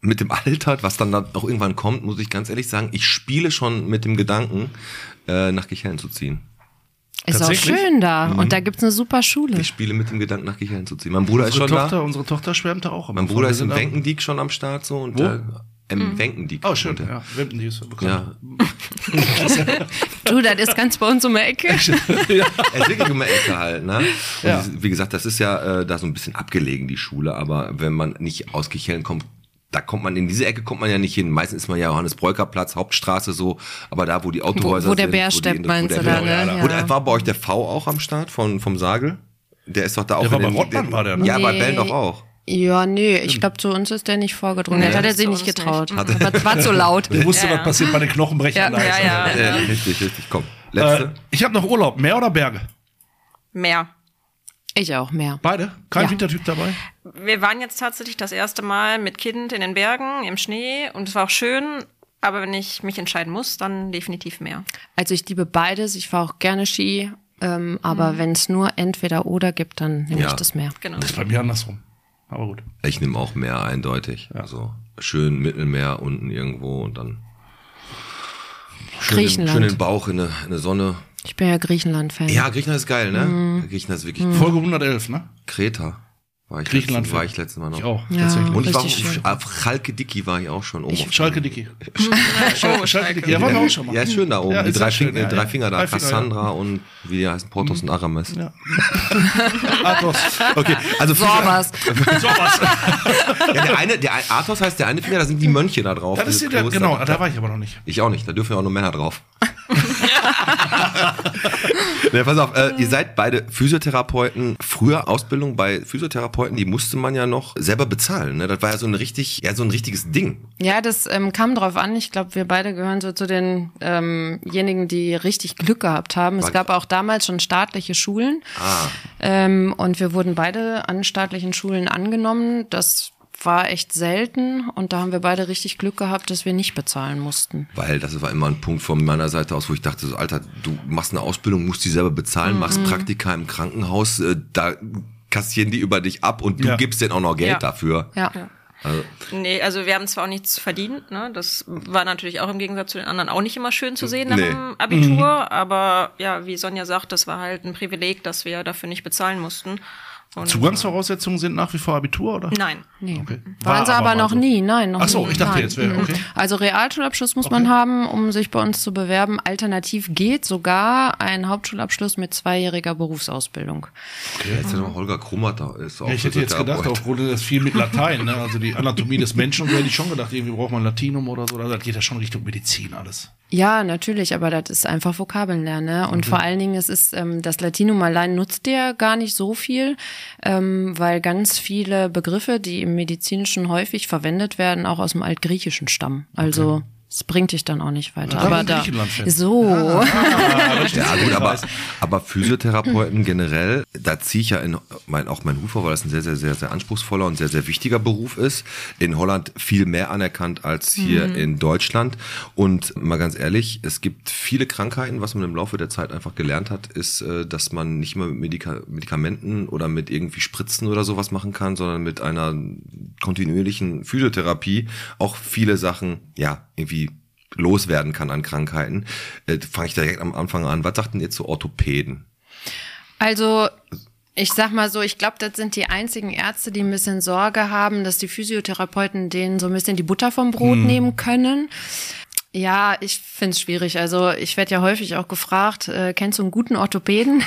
mit dem Alter, was dann noch irgendwann kommt, muss ich ganz ehrlich sagen, ich spiele schon mit dem Gedanken, nach Kichellen zu ziehen. Ist auch schön da. Und da gibt's eine super Schule. Ich spiele mit dem Gedanken, nach Kichellen zu ziehen. Mein Bruder ist schon da. Unsere Tochter schwärmt da auch. Mein Bruder ist im Wenkendiek schon am Start so und im Wenkendiek. Oh, schön. Ja, Wenkendiek ist bekannt. Ja. Du, das ist ganz bei uns um die Ecke. Er ist wirklich um die Ecke halt, ne? Und Ja. wie gesagt, das ist ja da so ein bisschen abgelegen, die Schule, aber wenn man nicht aus Kichellen kommt, da kommt man, in diese Ecke kommt man ja nicht hin. Meistens ist man ja Johannes-Breuker-Platz, Hauptstraße so, aber da, wo die Autohäuser Wo der sind. Bärstepp meinst du da, ne? Oder war bei euch der V auch am Start vom Sagel? Der ist doch da auch. Der war bei Rottmann, war der, ne? Ja, bei Nee. Bällen doch auch. Ja, nee, ich glaube, zu uns ist der nicht vorgedrungen. Nee. Das hat er sich Zu nicht uns getraut. nicht. Aber es war zu laut. Ich wusste, Ja, was passiert bei den Knochenbrechern. Ja, ja. Richtig, komm. Letzte. Ich habe noch Urlaub. Meer oder Berge? Mehr. Ich auch, mehr. Beide? Kein Ja. Wintertyp dabei? Wir waren jetzt tatsächlich das erste Mal mit Kind in den Bergen, im Schnee und es war auch schön. Aber wenn ich mich entscheiden muss, dann definitiv mehr. Also ich liebe beides. Ich fahre auch gerne Ski. Aber wenn es nur entweder oder gibt, dann nehme Ja. ich das mehr. Genau. Das ist bei mir andersrum. Aber gut. Ich nehme auch Meer eindeutig. Also schön Mittelmeer unten irgendwo und dann Griechenland. schön den Bauch in eine Sonne. Ich bin ja Griechenland-Fan. Ja, Griechenland ist geil, ne? Griechenland ist wirklich Folge 111, ne? Kreta. War ich Griechenland letztes Mal noch. Ich auch, Ja. tatsächlich. Und ich war Richtig schön. auf Chalke-Diki war ich auch schon oben. auf- Schalke Dicky. Oh, Schalke Dicky. Ja, waren wir auch schon mal. Ja, ist schön da oben. Ja, die ist drei, schön, ja, drei ja. Finger da, Drei Finger, Cassandra und wie die heißen, Porthos und Aramis. Ja. Athos. Okay, also Sorbas. So was. ja, der Athos heißt der eine Finger, da sind die Mönche da drauf. Das ist Dieses der, Kloster. genau, da war ich aber noch nicht. Ich auch nicht, da dürfen ja auch nur Männer drauf. Ne, pass auf, ihr seid beide Physiotherapeuten. Früher Ausbildung bei Physiotherapeuten, die musste man ja noch selber bezahlen. Ne? Das war ja so ein richtiges Ding. Ja, das kam drauf an. Ich glaube, wir beide gehören so zu denjenigen, die richtig Glück gehabt haben. Es gab auch damals schon staatliche Schulen. Und wir wurden beide an staatlichen Schulen angenommen. Das war echt selten und da haben wir beide richtig Glück gehabt, dass wir nicht bezahlen mussten. Weil das war immer ein Punkt von meiner Seite aus, wo ich dachte, so, Alter, du machst eine Ausbildung, musst die selber bezahlen, machst Praktika im Krankenhaus, da kassieren die über dich ab und du Ja. gibst denen auch noch Geld Ja. dafür. Ja. Also, Nee, also wir haben zwar auch nichts verdient, ne? Das war natürlich auch im Gegensatz zu den anderen auch nicht immer schön zu sehen nach Nee. dem Abitur, aber ja, wie Sonja sagt, das war halt ein Privileg, dass wir dafür nicht bezahlen mussten. Und Zugangsvoraussetzungen sind nach wie vor Abitur, oder? Nein. Nee. Okay. Waren sie War aber mal noch so. nie, nein, noch Ach so, nie. ich dachte Nein. jetzt wäre, okay. Also Realschulabschluss muss man haben, um sich bei uns zu bewerben. Alternativ geht sogar ein Hauptschulabschluss mit 2-jähriger Berufsausbildung. jetzt ja noch Holger Krummert da ist auch Ja, ich hätte jetzt gedacht, Physiotherapeut. aufgrund das viel mit Latein, ne? Also die Anatomie des Menschen, und so hätte ich schon gedacht, irgendwie braucht man Latinum oder so. Also das geht ja schon Richtung Medizin alles. Ja, natürlich, aber das ist einfach Vokabeln lernen. Ne? Und vor allen Dingen, es ist das Latinum allein nutzt dir gar nicht so viel, weil ganz viele Begriffe, die im Medizinischen häufig verwendet werden, auch aus dem Altgriechischen stammen. Also es bringt dich dann auch nicht weiter. Ja, Aber ein da Griechenland-Fan. so. Ja gut, aber Physiotherapeuten generell, da ziehe ich ja auch meinen Hut vor, weil das ein sehr, sehr, sehr, sehr anspruchsvoller und sehr, sehr wichtiger Beruf ist. In Holland viel mehr anerkannt als hier in Deutschland. Und mal ganz ehrlich, es gibt viele Krankheiten, was man im Laufe der Zeit einfach gelernt hat, ist, dass man nicht mehr mit Medikamenten oder mit irgendwie Spritzen oder sowas machen kann, sondern mit einer kontinuierlichen Physiotherapie auch viele Sachen, ja, irgendwie loswerden kann an Krankheiten. Fange ich direkt am Anfang an. Was sagt denn ihr zu Orthopäden? Also ich sag mal so, ich glaube, das sind die einzigen Ärzte, die ein bisschen Sorge haben, dass die Physiotherapeuten denen so ein bisschen die Butter vom Brot nehmen können. Ja, ich find's schwierig. Also ich werde ja häufig auch gefragt, kennst du einen guten Orthopäden?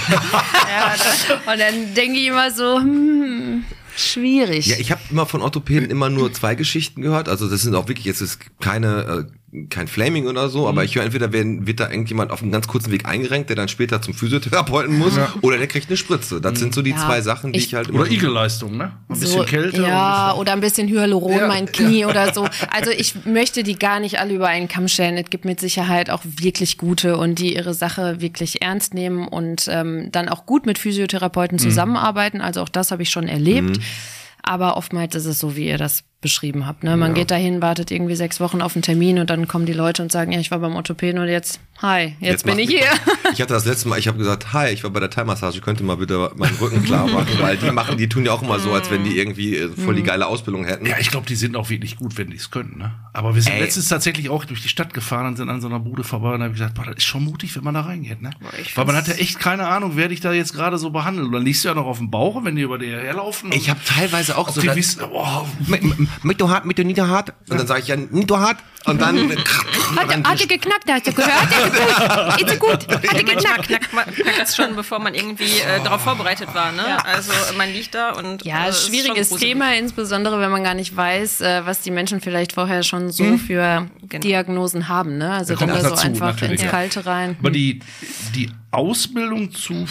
Und dann denke ich immer so, schwierig. Ja, ich habe immer von Orthopäden immer nur 2 Geschichten gehört. Also das sind auch wirklich, jetzt ist kein Flaming oder so, aber ich höre entweder wird da irgendjemand auf einem ganz kurzen Weg eingerenkt, der dann später zum Physiotherapeuten muss, oder der kriegt eine Spritze. Das sind so die 2 Sachen, die ich halt immer... Oder Igelleistung, ne? Ein bisschen So, Kälte. ja, oder ein bisschen Hyaluron, Ja, mein Knie oder so. Also ich möchte die gar nicht alle über einen Kamm stellen. Es gibt mit Sicherheit auch wirklich gute und die ihre Sache wirklich ernst nehmen und dann auch gut mit Physiotherapeuten zusammenarbeiten. Also auch das habe ich schon erlebt. Aber oftmals ist es so, wie ihr das beschrieben habe. Ne? Man geht dahin, wartet irgendwie 6 Wochen auf einen Termin und dann kommen die Leute und sagen, ja, ich war beim Orthopäden und jetzt bin ich hier. Ich hatte das letzte Mal, ich habe gesagt, hi, ich war bei der Thai-Massage, könnt ihr mal bitte meinen Rücken klar machen, weil die tun ja auch immer so, als wenn die irgendwie voll die geile Ausbildung hätten. Ja, ich glaube, die sind auch wirklich gut, wenn die es könnten. Ne? Aber wir sind letztens tatsächlich auch durch die Stadt gefahren und sind an so einer Bude vorbei und habe gesagt, boah, das ist schon mutig, wenn man da reingeht. Ne? Weil man hat ja echt keine Ahnung, wer dich da jetzt gerade so behandelt. Und dann liegst du ja noch auf dem Bauch, wenn die über dir herlaufen. Ich habe teilweise auch so... Die wissen, mit du hart, mit du nicht hart. Und dann sage ich ja, nicht du hart. Und dann... Hat er geknackt, hast du gehört? Ist gut. Hat er geknackt. Knackt es schon, bevor man irgendwie darauf vorbereitet war. Ne? Ja. Also man liegt da und... Ja, schwieriges Thema, insbesondere wenn man gar nicht weiß, was die Menschen vielleicht vorher schon so für Diagnosen haben. Ne? Also dann da so einfach ins Kalte rein. Aber die Ausbildung zu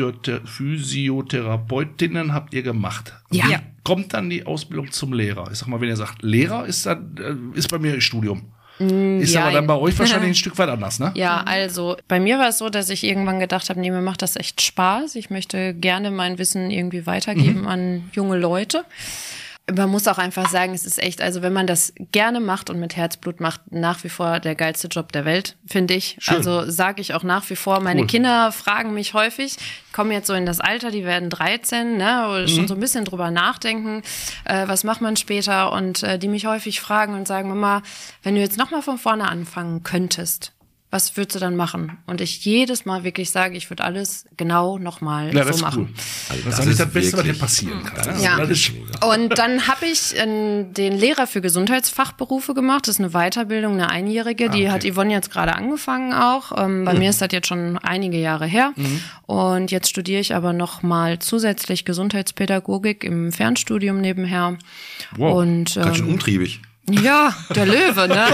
Physiotherapeutinnen habt ihr gemacht. Ja. Wie kommt dann die Ausbildung zum Lehrer? Ich sag mal, wenn ihr sagt, Lehrer ist bei mir Studium. Ist aber dann bei euch wahrscheinlich ein Stück weit anders, ne? Ja, also bei mir war es so, dass ich irgendwann gedacht habe, nee, mir macht das echt Spaß. Ich möchte gerne mein Wissen irgendwie weitergeben an junge Leute. Man muss auch einfach sagen, es ist echt, also wenn man das gerne macht und mit Herzblut macht, nach wie vor der geilste Job der Welt, finde ich. Schön. Also sage ich auch nach wie vor. Meine Kinder fragen mich häufig, kommen jetzt so in das Alter, die werden 13, ne, oder schon so ein bisschen drüber nachdenken, was macht man später, und die mich häufig fragen und sagen, Mama, wenn du jetzt nochmal von vorne anfangen könntest, was würdest du dann machen? Und ich jedes Mal wirklich sage, ich würde alles genau nochmal so machen. Cool. Also das ist eigentlich das Beste, was dir passieren kann. Ja. Und dann habe ich den Lehrer für Gesundheitsfachberufe gemacht. Das ist eine Weiterbildung, eine einjährige. Die hat Yvonne jetzt gerade angefangen auch. Bei mir ist das jetzt schon einige Jahre her. Und jetzt studiere ich aber nochmal zusätzlich Gesundheitspädagogik im Fernstudium nebenher. Wow, und, ganz schön umtriebig. Ja, der Löwe, ne?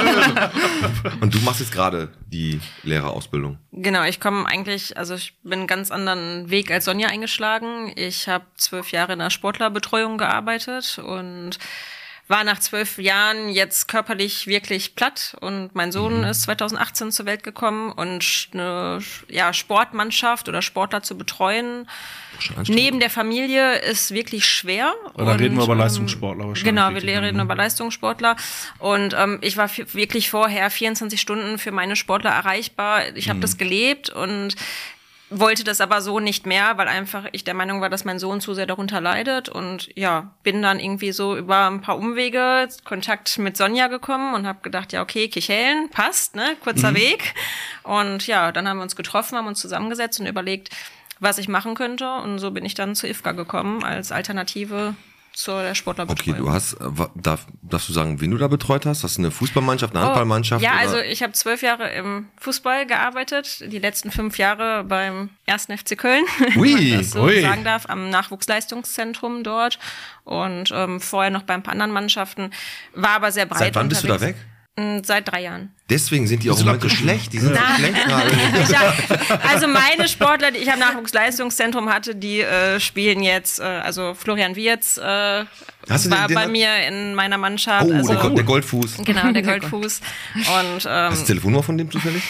Und du machst jetzt gerade die Lehrerausbildung. Genau, ich bin einen ganz anderen Weg als Sonja eingeschlagen. Ich habe 12 Jahre in der Sportlerbetreuung gearbeitet und war nach 12 Jahren jetzt körperlich wirklich platt, und mein Sohn ist 2018 zur Welt gekommen, und eine Sportmannschaft oder Sportler zu betreuen neben der Familie ist wirklich schwer. Da reden wir über Leistungssportler wahrscheinlich. Genau, wir reden über Leistungssportler, und ich war wirklich vorher 24 Stunden für meine Sportler erreichbar. Ich habe das gelebt und wollte das aber so nicht mehr, weil einfach ich der Meinung war, dass mein Sohn zu sehr darunter leidet, und ja, bin dann irgendwie so über ein paar Umwege Kontakt mit Sonja gekommen und habe gedacht, ja, okay, Kichellen, passt, ne, kurzer Weg. Und ja, dann haben wir uns getroffen, haben uns zusammengesetzt und überlegt, was ich machen könnte, und so bin ich dann zu IFGA gekommen als Alternative zur Sportlerbetreuung. Okay, du hast, darfst du sagen, wen du da betreut hast? Hast du eine Fußballmannschaft, eine Handballmannschaft? Ja, oder? also ich habe 12 Jahre im Fußball gearbeitet, die letzten 5 Jahre beim 1. FC Köln, wenn man das so sagen darf, am Nachwuchsleistungszentrum dort, und vorher noch bei ein paar anderen Mannschaften, war aber sehr breit Seit wann unterwegs. bist du da weg? Seit 3 Jahren. Deswegen sind die auch immer so schlecht. Die sind so schlecht gerade. Also meine Sportler, die ich am Nachwuchsleistungszentrum hatte, die spielen jetzt, also Florian Wirtz war bei mir in meiner Mannschaft. Oh, also, der Goldfuß. Genau, der Goldfuß. Und, hast du das Telefonnummer von dem zufällig?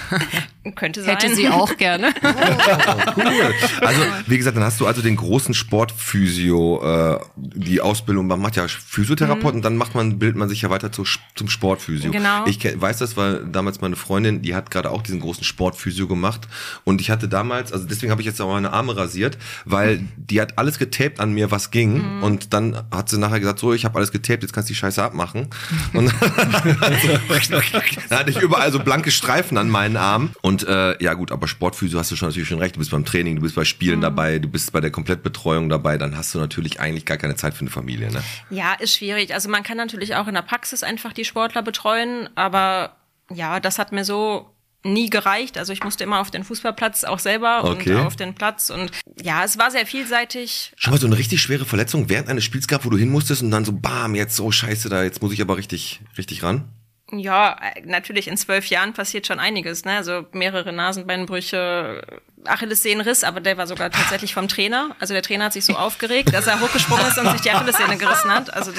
Könnte sein. Hätte sie auch gerne. Cool. Also, wie gesagt, dann hast du also den großen Sportphysio, die Ausbildung, man macht ja Physiotherapeut und dann bildet man sich ja weiter zum Sportphysio. Genau. Ich weiß das, weil damals meine Freundin, die hat gerade auch diesen großen Sportphysio gemacht, und ich hatte damals, also deswegen habe ich jetzt auch meine Arme rasiert, weil die hat alles getaped an mir, was ging, und dann hat sie nachher gesagt, so, ich habe alles getaped, jetzt kannst du die Scheiße abmachen. Und dann hatte ich überall so blanke Streifen an meinen Armen. Und ja gut, aber Sportphysio hast du natürlich schon recht, du bist beim Training, du bist bei Spielen dabei, du bist bei der Komplettbetreuung dabei, dann hast du natürlich eigentlich gar keine Zeit für eine Familie, ne? Ja, ist schwierig. Also man kann natürlich auch in der Praxis einfach die Sportler betreuen, aber ja, das hat mir so nie gereicht. Also ich musste immer auf den Fußballplatz auch selber und auf den Platz, und ja, es war sehr vielseitig. Schon mal so eine richtig schwere Verletzung während eines Spiels gehabt, wo du hin musstest und dann so bam, jetzt so scheiße, jetzt muss ich aber richtig ran? Ja, natürlich in 12 Jahren passiert schon einiges, ne? Also mehrere Nasenbeinbrüche, Achillessehnenriss, aber der war sogar tatsächlich vom Trainer. Also der Trainer hat sich so aufgeregt, dass er hochgesprungen ist und sich die Achillessehne gerissen hat. Also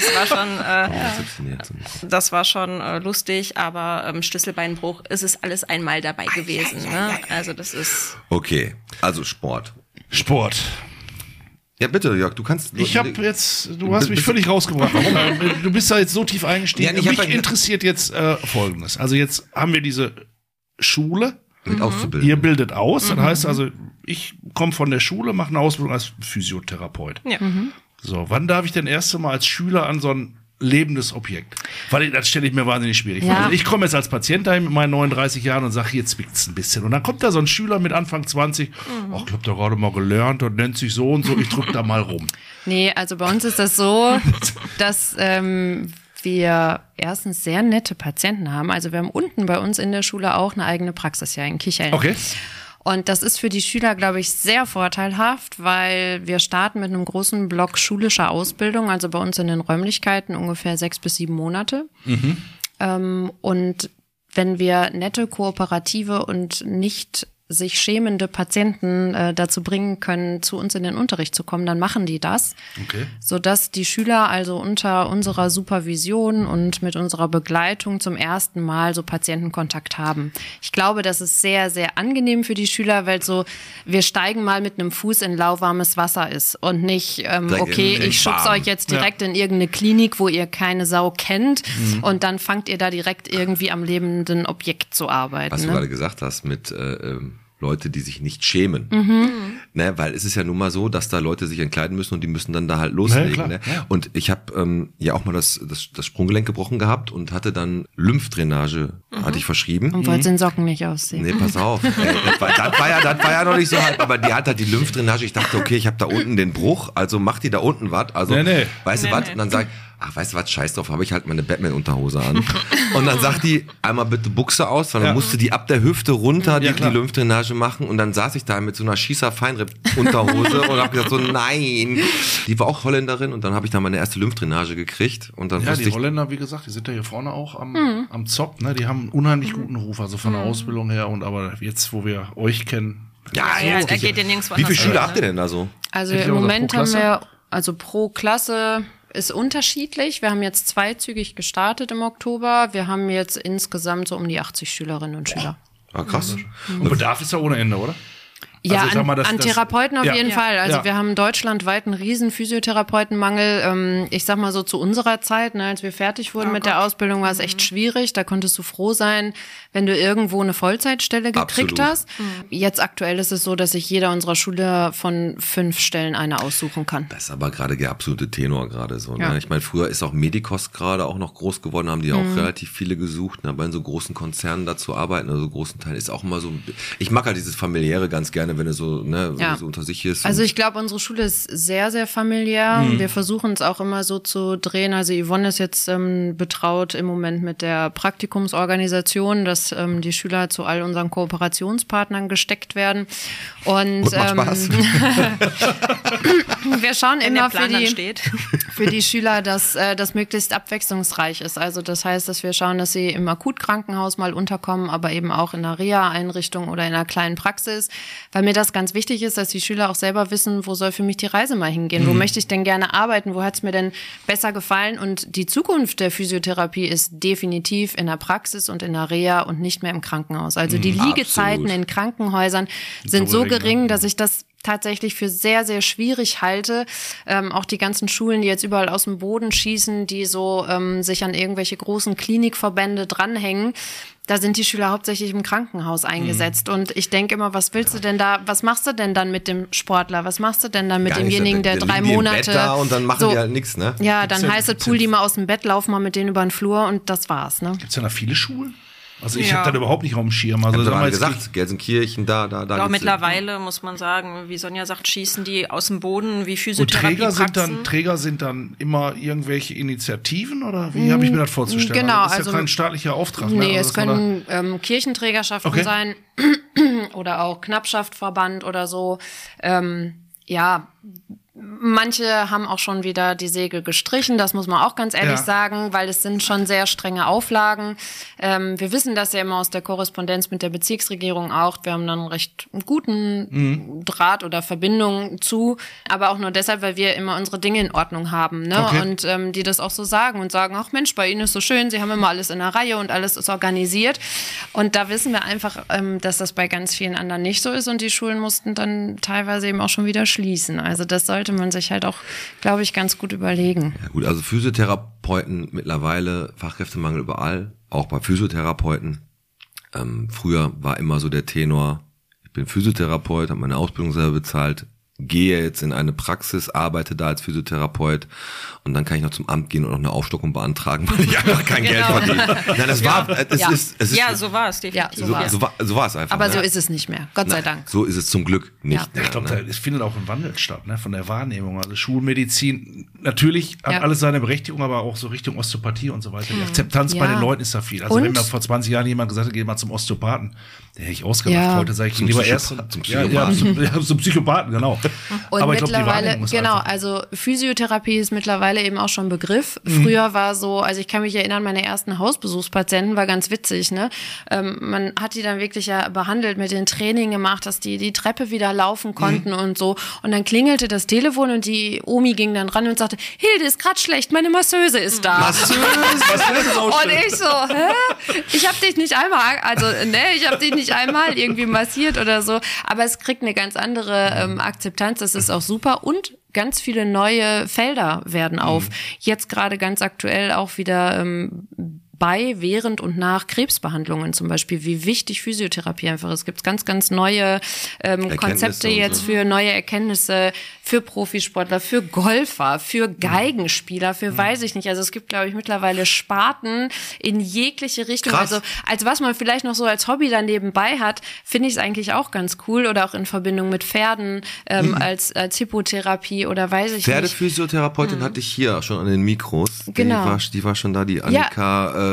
das war schon lustig, aber Schlüsselbeinbruch ist es alles einmal dabei gewesen, ne? Also das ist... Okay, also Sport. Ja, bitte, Jörg, du kannst... Du hast mich völlig rausgebracht. Warum? Du bist da jetzt so tief eingestiegen. Ja, mich interessiert jetzt Folgendes. Also jetzt haben wir diese Schule. Mit auszubilden. Ihr bildet aus. Das heißt also, ich komme von der Schule, mache eine Ausbildung als Physiotherapeut. Ja. So, wann darf ich denn erst mal als Schüler an so ein lebendes Objekt? Weil das stelle ich mir wahnsinnig schwierig vor. Also ich komme jetzt als Patient dahin mit meinen 39 Jahren und sage, hier zwickt's ein bisschen. Und dann kommt da so ein Schüler mit Anfang 20, ach, ich habe da gerade mal gelernt und nennt sich so und so, ich drücke da mal rum. Nee, also bei uns ist das so, dass wir erstens sehr nette Patienten haben. Also wir haben unten bei uns in der Schule auch eine eigene Praxis, ja, in Kicheln. Okay. Und das ist für die Schüler, glaube ich, sehr vorteilhaft, weil wir starten mit einem großen Block schulischer Ausbildung, also bei uns in den Räumlichkeiten ungefähr 6 bis 7 Monate. Und wenn wir nette, kooperative und nicht sich schämende Patienten dazu bringen können, zu uns in den Unterricht zu kommen, dann machen die das, sodass die Schüler also unter unserer Supervision und mit unserer Begleitung zum ersten Mal so Patientenkontakt haben. Ich glaube, das ist sehr, sehr angenehm für die Schüler, weil so wir steigen mal mit einem Fuß in lauwarmes Wasser ist und nicht, ich schub's euch jetzt direkt in irgendeine Klinik, wo ihr keine Sau kennt und dann fangt ihr da direkt irgendwie am lebenden Objekt zu arbeiten. Was du gerade gesagt hast mit Leute, die sich nicht schämen. Ne, weil es ist ja nun mal so, dass da Leute sich entkleiden müssen und die müssen dann da halt loslegen. Ja, ne? Und ich habe ja auch mal das Sprunggelenk gebrochen gehabt und hatte dann Lymphdrainage, hatte ich verschrieben. Und wollte den Socken nicht ausziehen. Nee, pass auf. Das war ja noch nicht so halb, aber die hat halt die Lymphdrainage. Ich dachte, okay, ich habe da unten den Bruch, also macht die da unten was. Also, weißt du was? Und dann sag ich, ach, weißt du was, scheiß drauf, habe ich halt meine Batman-Unterhose an. Und dann sagt die, einmal bitte Buchse aus, weil dann musste die ab der Hüfte runter die Lymphdrainage machen. Und dann saß ich da mit so einer Schießer-Feinripp-Unterhose und habe gesagt so, nein. Die war auch Holländerin und dann habe ich da meine erste Lymphdrainage gekriegt. Und dann die Holländer, wie gesagt, die sind ja hier vorne auch am Zopf, ne? Die haben einen unheimlich guten Ruf, also von der Ausbildung her. Und aber jetzt, wo wir euch kennen. Er geht ja nirgendwo. Wie viele Schüler habt ihr denn da so? Also im Moment haben wir, also pro Klasse ist unterschiedlich. Wir haben jetzt zweizügig gestartet im Oktober. Wir haben jetzt insgesamt so um die 80 Schülerinnen und Schüler. Ah, krass. Und Bedarf ist ja ohne Ende, oder? Ja, also, an Therapeuten auf jeden Fall. Also wir haben deutschlandweit einen riesen Physiotherapeutenmangel. Ich sag mal so zu unserer Zeit, ne, als wir fertig wurden mit der Ausbildung, war es echt schwierig. Da konntest du froh sein, wenn du irgendwo eine Vollzeitstelle gekriegt hast. Jetzt aktuell ist es so, dass sich jeder unserer Schüler von 5 Stellen eine aussuchen kann. Das ist aber gerade der absolute Tenor gerade so. Ne? Ich meine, früher ist auch Medikos gerade auch noch groß geworden, haben die auch relativ viele gesucht. Ne? Aber in so großen Konzernen da zu arbeiten, also so großen Teilen, ist auch immer so, ich mag halt dieses Familiäre ganz gerne, wenn es so, ne, wenn es so unter sich ist. Also ich glaube, unsere Schule ist sehr, sehr familiär. Wir versuchen es auch immer so zu drehen. Also Yvonne ist jetzt betraut im Moment mit der Praktikumsorganisation, dass die Schüler zu all unseren Kooperationspartnern gesteckt werden. Und macht Spaß. Wir schauen immer für die Schüler, dass das möglichst abwechslungsreich ist. Also das heißt, dass wir schauen, dass sie im Akutkrankenhaus mal unterkommen, aber eben auch in einer Reha-Einrichtung oder in einer kleinen Praxis, weil mir das ganz wichtig ist, dass die Schüler auch selber wissen, wo soll für mich die Reise mal hingehen, wo möchte ich denn gerne arbeiten, wo hat es mir denn besser gefallen, und die Zukunft der Physiotherapie ist definitiv in der Praxis und in der Reha und nicht mehr im Krankenhaus. Also die Liegezeiten in Krankenhäusern sind so gering, dass ich das tatsächlich für sehr, sehr schwierig halte. Auch die ganzen Schulen, die jetzt überall aus dem Boden schießen, die so sich an irgendwelche großen Klinikverbände dranhängen, da sind die Schüler hauptsächlich im Krankenhaus eingesetzt. Und ich denke immer, was willst du denn da, was machst du denn dann mit dem Sportler? Was machst du denn dann mit demjenigen, der 3 Monate... Im Bett da und dann machen die halt nichts, ne? Ja, dann heißt es, pull die mal aus dem Bett, lauf mal mit denen über den Flur und das war's, ne? Gibt's ja noch viele Schulen? Also ich habe das überhaupt nicht auf dem Schirm. Also ich habe gesagt, Gelsenkirchen, da. Auch mittlerweile, muss man sagen, wie Sonja sagt, schießen die aus dem Boden wie Physiotherapiepraxen. Träger sind dann immer irgendwelche Initiativen, oder wie habe ich mir das vorzustellen? Genau. Also das ist ja kein staatlicher Auftrag. Nee, es können Kirchenträgerschaften sein oder auch Knappschaftverband oder so. Manche haben auch schon wieder die Segel gestrichen, das muss man auch ganz ehrlich sagen, weil es sind schon sehr strenge Auflagen. Wir wissen das ja immer aus der Korrespondenz mit der Bezirksregierung auch. Wir haben dann einen recht guten Draht oder Verbindung zu, aber auch nur deshalb, weil wir immer unsere Dinge in Ordnung haben, ne? Und die das auch so sagen und sagen, ach Mensch, bei Ihnen ist so schön, Sie haben immer alles in der Reihe und alles ist organisiert. Und da wissen wir einfach, dass das bei ganz vielen anderen nicht so ist und die Schulen mussten dann teilweise eben auch schon wieder schließen. Also das sollte man sich halt auch, glaube ich, ganz gut überlegen. Ja gut, also Physiotherapeuten mittlerweile, Fachkräftemangel überall, auch bei Physiotherapeuten. Früher war immer so der Tenor, ich bin Physiotherapeut, habe meine Ausbildung selber bezahlt, gehe jetzt in eine Praxis, arbeite da als Physiotherapeut und dann kann ich noch zum Amt gehen und noch eine Aufstockung beantragen, weil ich einfach kein Geld verdiene. Nein, das war, es ist, so war es definitiv. Ja, so war es einfach. Aber so ist es nicht mehr, Gott sei Dank. So ist es zum Glück nicht mehr. Ich glaube, es findet auch ein Wandel statt, ne, von der Wahrnehmung. Also Schulmedizin, natürlich hat alles seine Berechtigung, aber auch so Richtung Osteopathie und so weiter. Die Akzeptanz bei den Leuten ist da viel. Also wenn mir vor 20 Jahren jemand gesagt hat, geh mal zum Osteopathen, der hätte ich ausgemacht. Heute sage ich lieber erst zum Psychopathen. Zum Psychopathen, genau. Und aber mittlerweile, also Physiotherapie ist mittlerweile eben auch schon Begriff. Früher war so, also ich kann mich erinnern, meine ersten Hausbesuchspatienten war ganz witzig, ne? Man hat die dann wirklich ja behandelt, mit den Training gemacht, dass die Treppe wieder laufen konnten und so. Und dann klingelte das Telefon und die Omi ging dann ran und sagte, Hilde, ist grad schlecht, meine Masseuse ist da. Masseuse ist auch und ich so, ich hab dich nicht einmal, ich hab dich nicht einmal irgendwie massiert oder so. Aber es kriegt eine ganz andere Akzeptanz, das ist auch super und ganz viele neue Felder werden auf. Jetzt gerade ganz aktuell auch wieder bei, während und nach Krebsbehandlungen zum Beispiel, wie wichtig Physiotherapie einfach ist. Es gibt ganz, ganz neue Konzepte jetzt für neue Erkenntnisse, für Profisportler, für Golfer, für Geigenspieler, für weiß ich nicht. Also es gibt, glaube ich, mittlerweile Sparten in jegliche Richtung. Krass. Also als was man vielleicht noch so als Hobby da nebenbei hat, finde ich es eigentlich auch ganz cool. Oder auch in Verbindung mit Pferden, als Hippotherapie oder weiß ich nicht. Pferdephysiotherapeutin hatte ich hier schon an den Mikros. Genau. Die war schon da, die Annika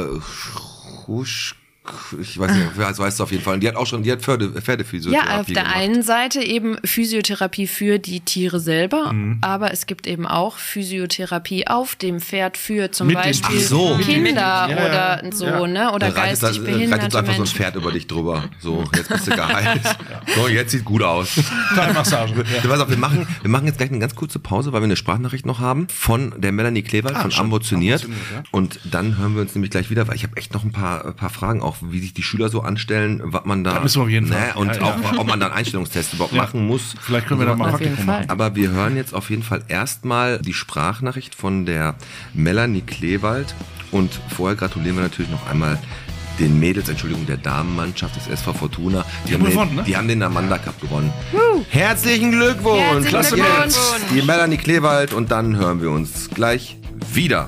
Husch, ich weiß nicht, also heißt es auf jeden Fall. Und die hat Pferdephysiotherapie Ja, auf der einen Seite eben Physiotherapie für die Tiere selber, aber es gibt eben auch Physiotherapie auf dem Pferd für zum Beispiel Kinder oder so, ne? Oder geistig behinderte Menschen. Einfach so ein Pferd über dich drüber. So, jetzt bist du geheilt. So, jetzt sieht gut aus. Teilmassage. Pass auf, wir machen jetzt gleich eine ganz kurze Pause, weil wir eine Sprachnachricht noch haben von der Melanie Klewald von Ambitioniert. Und dann hören wir uns nämlich gleich wieder, weil ich habe echt noch ein paar Fragen auch, wie sich die Schüler so anstellen, was man da müssen wir auf jeden Fall. Und auch, ob man da einen Einstellungstest überhaupt machen muss. Vielleicht können wir da mal ein Praktikum machen. Aber wir hören jetzt auf jeden Fall erstmal die Sprachnachricht von der Melanie Klewald und vorher gratulieren wir natürlich noch einmal den Mädels, der Damenmannschaft des SV Fortuna. Die haben den Amanda Cup gewonnen. Herzlichen Glückwunsch! Klasse Glückwunsch! Die Melanie Klewald und dann hören wir uns gleich wieder.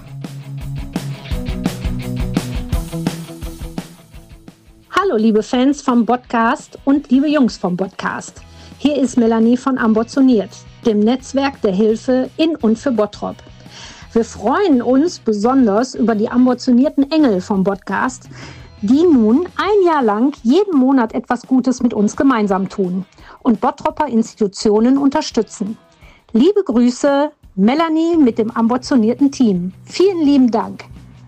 Hallo liebe Fans vom Podcast und liebe Jungs vom Podcast. Hier ist Melanie von Ambitioniert, dem Netzwerk der Hilfe in und für Bottrop. Wir freuen uns besonders über die ambitionierten Engel vom Podcast, die nun ein Jahr lang jeden Monat etwas Gutes mit uns gemeinsam tun und Bottropper Institutionen unterstützen. Liebe Grüße, Melanie mit dem ambitionierten Team. Vielen lieben Dank.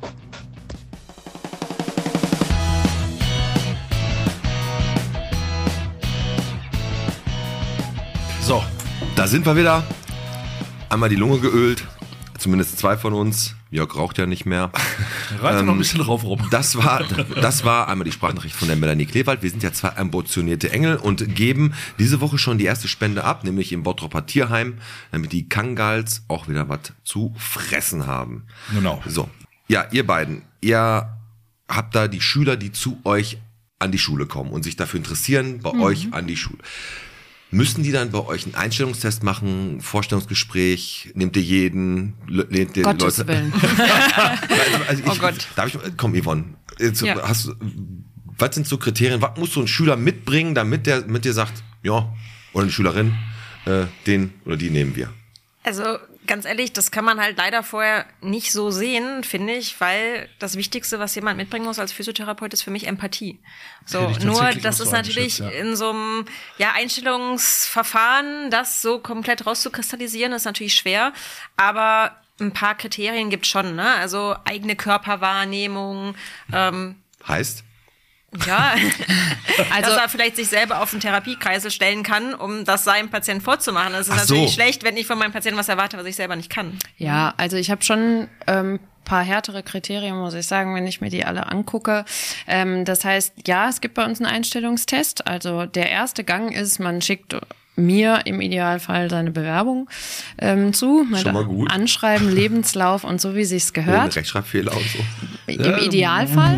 So, da sind wir wieder. Einmal die Lunge geölt. Zumindest 2 von uns. Jörg raucht ja nicht mehr. Reite noch ein bisschen drauf rum. Das war einmal die Sprachnachricht von der Melanie Klewald. Wir sind ja 2 ambitionierte Engel und geben diese Woche schon die erste Spende ab, nämlich im Bottropper Tierheim, damit die Kangals auch wieder was zu fressen haben. Genau. So, ja, ihr beiden, ihr habt da die Schüler, die zu euch an die Schule kommen und sich dafür interessieren, bei euch an die Schule. Müssen die dann bei euch einen Einstellungstest machen, Vorstellungsgespräch, nehmt ihr jeden, lehnt ihr Gottes Leute? Willen. Oh Gott. Komm Yvonne, was sind so Kriterien, was muss so ein Schüler mitbringen, damit der mit dir sagt, ja, oder eine Schülerin, den oder die nehmen wir? Also ganz ehrlich, das kann man halt leider vorher nicht so sehen, finde ich, weil das Wichtigste, was jemand mitbringen muss als Physiotherapeut, ist für mich Empathie. So, nur das ist natürlich in so einem Einstellungsverfahren, das so komplett rauszukristallisieren, ist natürlich schwer, aber ein paar Kriterien gibt's schon, ne? Also eigene Körperwahrnehmung. Heißt? Ja, also dass er vielleicht sich selber auf den Therapiekreisel stellen kann, um das seinem Patienten vorzumachen. Das ist natürlich schlecht, wenn ich von meinem Patienten was erwarte, was ich selber nicht kann. Ja, also ich habe schon paar härtere Kriterien, muss ich sagen, wenn ich mir die alle angucke. Das heißt, ja, es gibt bei uns einen Einstellungstest. Also der erste Gang ist, man schickt mir im Idealfall seine Bewerbung zu. Schon mal gut. Anschreiben, Lebenslauf und so, wie sich's gehört. Ohne Rechtschreibfehler und so. Im Idealfall.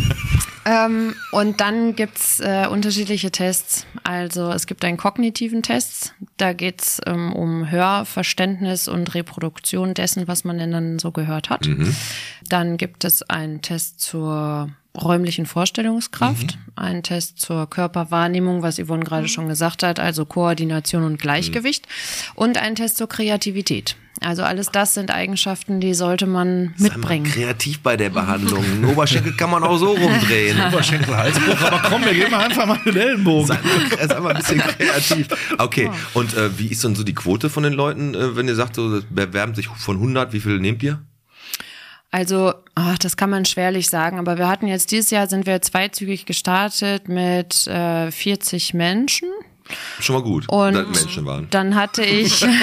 Und dann gibt's unterschiedliche Tests. Also es gibt einen kognitiven Test. Da geht's um Hörverständnis und Reproduktion dessen, was man denn dann so gehört hat. Dann gibt es einen Test zur räumlichen Vorstellungskraft, einen Test zur Körperwahrnehmung, was Yvonne gerade schon gesagt hat, also Koordination und Gleichgewicht und einen Test zur Kreativität. Also alles das sind Eigenschaften, die sollte man mitbringen. Sei mal kreativ bei der Behandlung. Einen Oberschenkel kann man auch so rumdrehen. Oberschenkel, Halsbruch, aber komm, wir geben einfach mal den Ellenbogen. Sei mal ein bisschen kreativ. Okay, und wie ist dann so die Quote von den Leuten, wenn ihr sagt, so bewerben sich von 100, wie viel nehmt ihr? Also, das kann man schwerlich sagen, aber wir hatten jetzt dieses Jahr, sind wir zweizügig gestartet mit 40 Menschen. Schon mal gut, und dass Menschen waren. Dann hatte ich 12.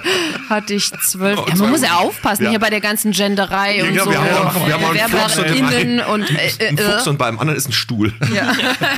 Ja, man muss ja aufpassen hier bei der ganzen Genderei und so. Wir haben auch einen Fuchs ein Fuchs und beim anderen ist ein Stuhl. Ja.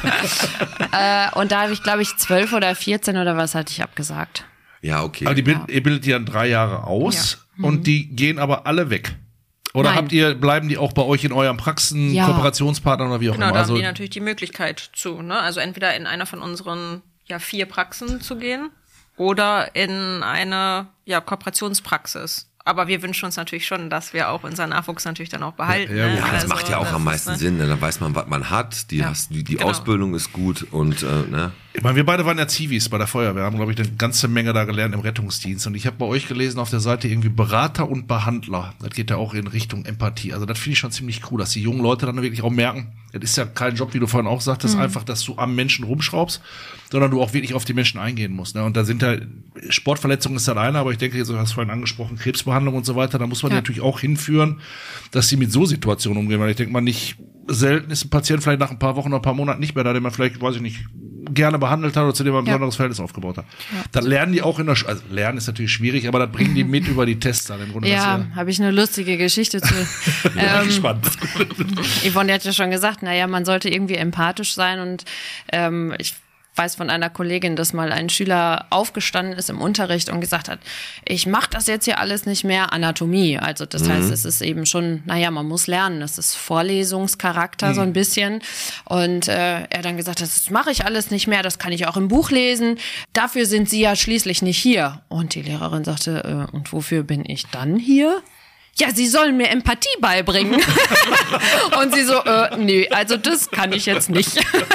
Und da habe ich, glaube ich, 12 oder 14 oder was hatte ich abgesagt. Ja, okay. Aber ihr bildet die dann 3 Jahre aus und die gehen aber alle weg. Oder bleiben die auch bei euch in eurem Praxen, Kooperationspartner oder wie auch immer? Genau, da haben die natürlich die Möglichkeit zu, ne? Also entweder in einer von unseren 4 Praxen zu gehen oder in eine Kooperationspraxis. Aber wir wünschen uns natürlich schon, dass wir auch unseren Nachwuchs natürlich dann auch behalten. Ja, das macht ja auch am meisten Sinn. Dann weiß man, was man hat. Die Ausbildung ist gut und Ich meine, wir beide waren ja Zivis bei der Feuerwehr, haben, glaube ich, eine ganze Menge da gelernt im Rettungsdienst. Und ich habe bei euch gelesen auf der Seite irgendwie Berater und Behandler. Das geht ja auch in Richtung Empathie. Also das finde ich schon ziemlich cool, dass die jungen Leute dann wirklich auch merken, das ist ja kein Job, wie du vorhin auch sagtest, einfach, dass du am Menschen rumschraubst, sondern du auch wirklich auf die Menschen eingehen musst. Ne? Und da sind Sportverletzungen ist das eine, aber ich denke, du hast vorhin angesprochen, Krebsbehandlung und so weiter, da muss man natürlich auch hinführen, dass sie mit so Situationen umgehen. Weil ich denke mal, nicht selten ist ein Patient vielleicht nach ein paar Wochen oder ein paar Monaten nicht mehr da, den man vielleicht, weiß ich nicht, gerne behandelt hat oder zu dem man ein besonderes Verhältnis aufgebaut hat. Ja. Dann lernen die auch in der also lernen ist natürlich schwierig, aber das bringen die mit über die Tests dann im Grunde. Ja, habe ich eine lustige Geschichte zu. Spannend. Yvonne hat ja schon gesagt, man sollte irgendwie empathisch sein und ich weiß von einer Kollegin, dass mal ein Schüler aufgestanden ist im Unterricht und gesagt hat, ich mache das jetzt hier alles nicht mehr, Anatomie. Also das heißt, es ist eben schon, man muss lernen. Das ist Vorlesungscharakter so ein bisschen. Und er dann gesagt hat, das mache ich alles nicht mehr, das kann ich auch im Buch lesen. Dafür sind Sie ja schließlich nicht hier. Und die Lehrerin sagte, und wofür bin ich dann hier? Ja, Sie sollen mir Empathie beibringen. Und sie so, nee, also das kann ich jetzt nicht.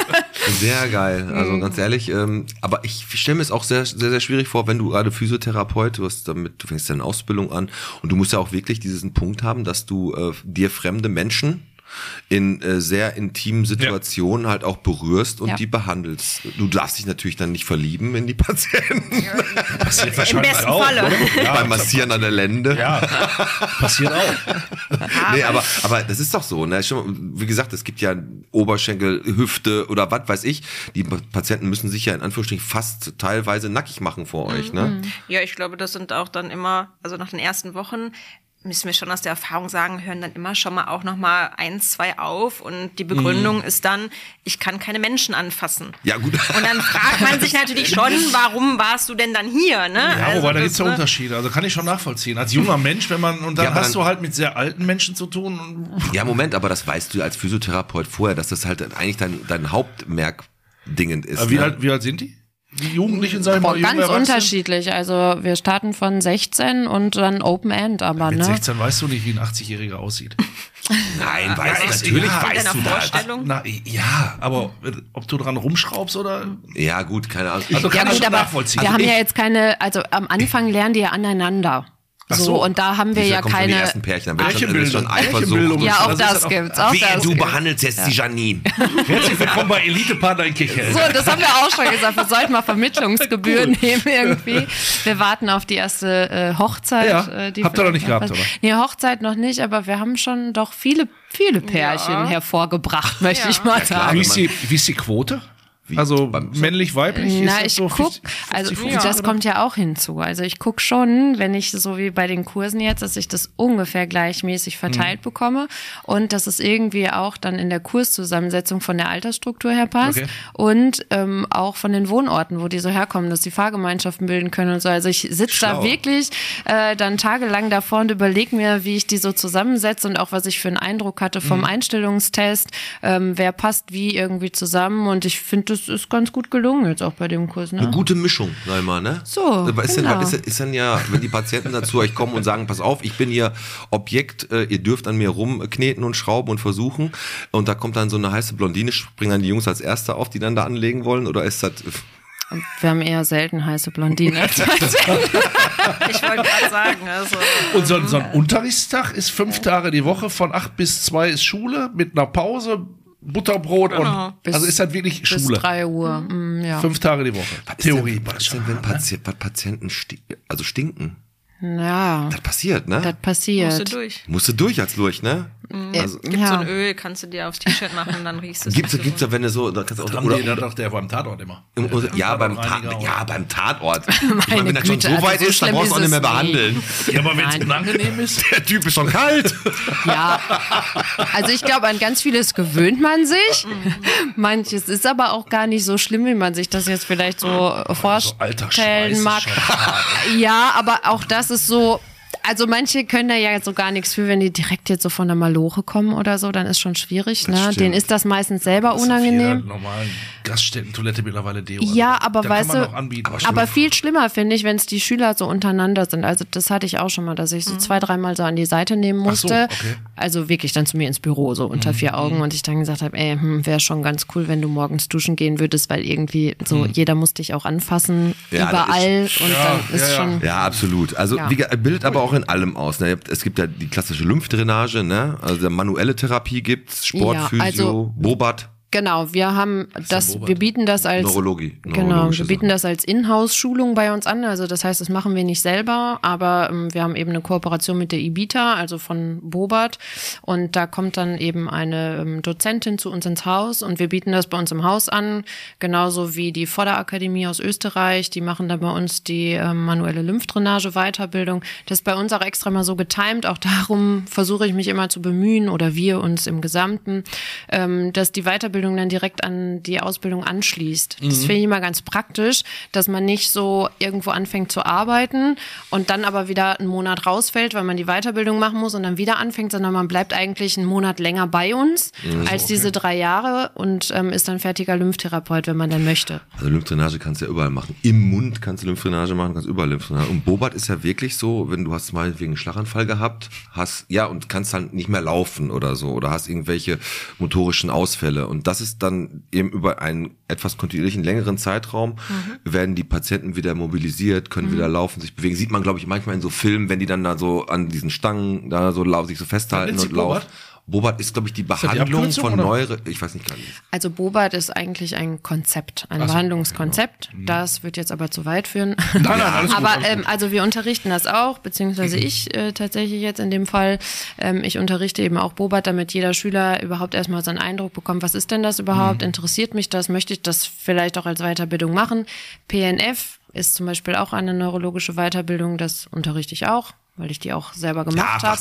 Sehr geil, also ganz ehrlich, aber ich stelle mir es auch sehr, sehr, sehr schwierig vor, wenn du gerade Physiotherapeut, du fängst deine Ausbildung an und du musst ja auch wirklich diesen Punkt haben, dass du dir fremde Menschen in sehr intimen Situationen halt auch berührst und die behandelst. Du darfst dich natürlich dann nicht verlieben in die Patienten. Passiert Im wahrscheinlich besten auch, Falle. Ja, beim Massieren an der Lende. Ja, passiert auch. Nee, aber das ist doch so, ne? Wie gesagt, es gibt ja Oberschenkel, Hüfte oder was weiß ich. Die Patienten müssen sich ja in Anführungsstrichen fast teilweise nackig machen vor euch, ne? Ja, ich glaube, das sind auch dann immer, also nach den ersten Wochen müssen wir schon aus der Erfahrung sagen, hören dann immer schon mal auch noch mal 1, 2 auf und die Begründung ist dann, ich kann keine Menschen anfassen. Ja, gut. Und dann fragt man sich natürlich schon, warum warst du denn dann hier, ne? Ja, also wobei da gibt's ja Unterschiede, also kann ich schon nachvollziehen. Als junger Mensch, und dann hast du halt mit sehr alten Menschen zu tun. Ja, Moment, aber das weißt du als Physiotherapeut vorher, dass das halt eigentlich dein Hauptmerkdingend ist. Wie alt sind die? Die Jugendlichen, sag ich mal, ganz unterschiedlich. Also wir starten von 16 und dann Open End, aber mit 16 weißt du nicht, wie ein 80-Jähriger aussieht. Nein, natürlich weißt du das. Na, ja, aber ob du dran rumschraubst oder? Ja, gut, keine Ahnung. Also kann ich aber nachvollziehen. Wir haben ja jetzt keine, also am Anfang lernen die ja aneinander. So, und da haben wir ja keine. Die ersten Pärchen, dann wird schon Eifersucht. Ja, auch das gibt's. Du behandelst jetzt die Janine. Herzlich willkommen bei Elite-Partner in Kirchhellen. So, das haben wir auch schon gesagt. Wir sollten mal Vermittlungsgebühren nehmen irgendwie. Wir warten auf die erste Hochzeit. Ja, habt ihr noch nicht gehabt, oder? Nee, Hochzeit noch nicht, aber wir haben schon doch viele Pärchen hervorgebracht, möchte ich mal sagen. Wie ist die Quote? Also männlich, weiblich? Na, ist ich so guck, 50, also 50, das kommt ja auch hinzu. Also ich guck schon, wenn ich so wie bei den Kursen jetzt, dass ich das ungefähr gleichmäßig verteilt bekomme und dass es irgendwie auch dann in der Kurszusammensetzung von der Altersstruktur her passt und auch von den Wohnorten, wo die so herkommen, dass die Fahrgemeinschaften bilden können und so. Also ich sitze da wirklich dann tagelang davor und überlege mir, wie ich die so zusammensetze und auch was ich für einen Eindruck hatte vom Einstellungstest, wer passt wie irgendwie zusammen und ich finde, das ist ganz gut gelungen jetzt auch bei dem Kurs. Ne? Eine gute Mischung, sag ich mal, ne? So, ist denn ja, wenn die Patienten dann zu euch kommen und sagen, pass auf, ich bin hier Objekt, ihr dürft an mir rumkneten und schrauben und versuchen und da kommt dann so eine heiße Blondine, springen dann die Jungs als Erste auf, die dann da anlegen wollen oder ist das... Wir haben eher selten heiße Blondinen als Patienten. Ich wollte gerade sagen. Also, und so ein Unterrichtstag ist 5 Tage die Woche, von 8 bis 2 ist Schule, mit einer Pause, Butterbrot und also ist das wirklich Schule. Bis 3 Uhr, ja. 5 Tage die Woche. Theorie. Was ist denn, wenn Patienten stinken? Ja. Das passiert, ne? Das passiert. Musst du durch als Lurch, ne? Also, gibt so ein Öl, kannst du dir aufs T-Shirt machen, dann riechst du es. Gibt's ja, wenn du so, da kannst du auch, der war am Tatort immer. Beim Tatort. Ich meine, wenn das schon so weit ist, dann brauchst du auch nicht mehr behandeln. Ja, aber wenn es unangenehm ist, der Typ ist schon kalt. Ja, also ich glaube, an ganz vieles gewöhnt man sich. Manches ist aber auch gar nicht so schlimm, wie man sich das jetzt vielleicht so vorstellen mag. Ja, aber auch das ist so. Also manche können da ja so gar nichts für, wenn die direkt jetzt so von der Maloche kommen oder so, dann ist schon schwierig, ne? Denen ist das meistens selber unangenehm. Normalen Gaststätten-Toilette mittlerweile Deo. Ja, aber weißt du, aber viel viel schlimmer finde ich, wenn es die Schüler so untereinander sind. Also das hatte ich auch schon mal, dass ich so 2-3 Mal so an die Seite nehmen musste. Also wirklich dann zu mir ins Büro, so unter 4 Augen und ich dann gesagt habe, wäre schon ganz cool, wenn du morgens duschen gehen würdest, weil irgendwie jeder muss dich auch anfassen, überall und dann ist schon... Ja, absolut. Also bildet aber auch in allem aus. Ne? Es gibt ja die klassische Lymphdrainage, ne? Also manuelle Therapie gibt's, Sportphysio, Bobat. Genau, wir haben das, wir bieten das als Neurologie. Genau, wir bieten das als Inhouse-Schulung bei uns an. Also das heißt, das machen wir nicht selber, aber wir haben eben eine Kooperation mit der IBITA, also von Bobat. Und da kommt dann eben eine Dozentin zu uns ins Haus und wir bieten das bei uns im Haus an, genauso wie die Vorderakademie aus Österreich. Die machen da bei uns die manuelle Lymphdrainage-Weiterbildung. Das ist bei uns auch extra mal so getimed. Auch darum versuche ich mich immer zu bemühen oder wir uns im Gesamten, dass die Weiterbildung dann direkt an die Ausbildung anschließt. Das finde ich immer ganz praktisch, dass man nicht so irgendwo anfängt zu arbeiten und dann aber wieder einen Monat rausfällt, weil man die Weiterbildung machen muss und dann wieder anfängt, sondern man bleibt eigentlich einen Monat länger bei uns als diese 3 Jahre und ist dann fertiger Lymphtherapeut, wenn man dann möchte. Also Lymphdrainage kannst du ja überall machen. Im Mund kannst du Lymphdrainage machen, kannst überall Lymphdrainage. Und Bobat ist ja wirklich so, wenn du hast mal wegen einen Schlaganfall gehabt, und kannst dann nicht mehr laufen oder so oder hast irgendwelche motorischen Ausfälle und das ist dann eben über einen etwas kontinuierlichen, längeren Zeitraum werden die Patienten wieder mobilisiert, können wieder laufen, sich bewegen. Sieht man, glaube ich, manchmal in so Filmen, wenn die dann da so an diesen Stangen da so sich so festhalten und laufen. Bobat ist, glaube ich, die Behandlung von ich weiß nicht gar nicht. Also Bobat ist eigentlich ein Konzept, ein Behandlungskonzept. Genau. Das wird jetzt aber zu weit führen. Nein, alles gut. Aber also wir unterrichten das auch, beziehungsweise ich tatsächlich jetzt in dem Fall. Ich unterrichte eben auch Bobat, damit jeder Schüler überhaupt erstmal so einen Eindruck bekommt, was ist denn das überhaupt? Interessiert mich das? Möchte ich das vielleicht auch als Weiterbildung machen? PNF ist zum Beispiel auch eine neurologische Weiterbildung, das unterrichte ich auch, weil ich die auch selber gemacht habe.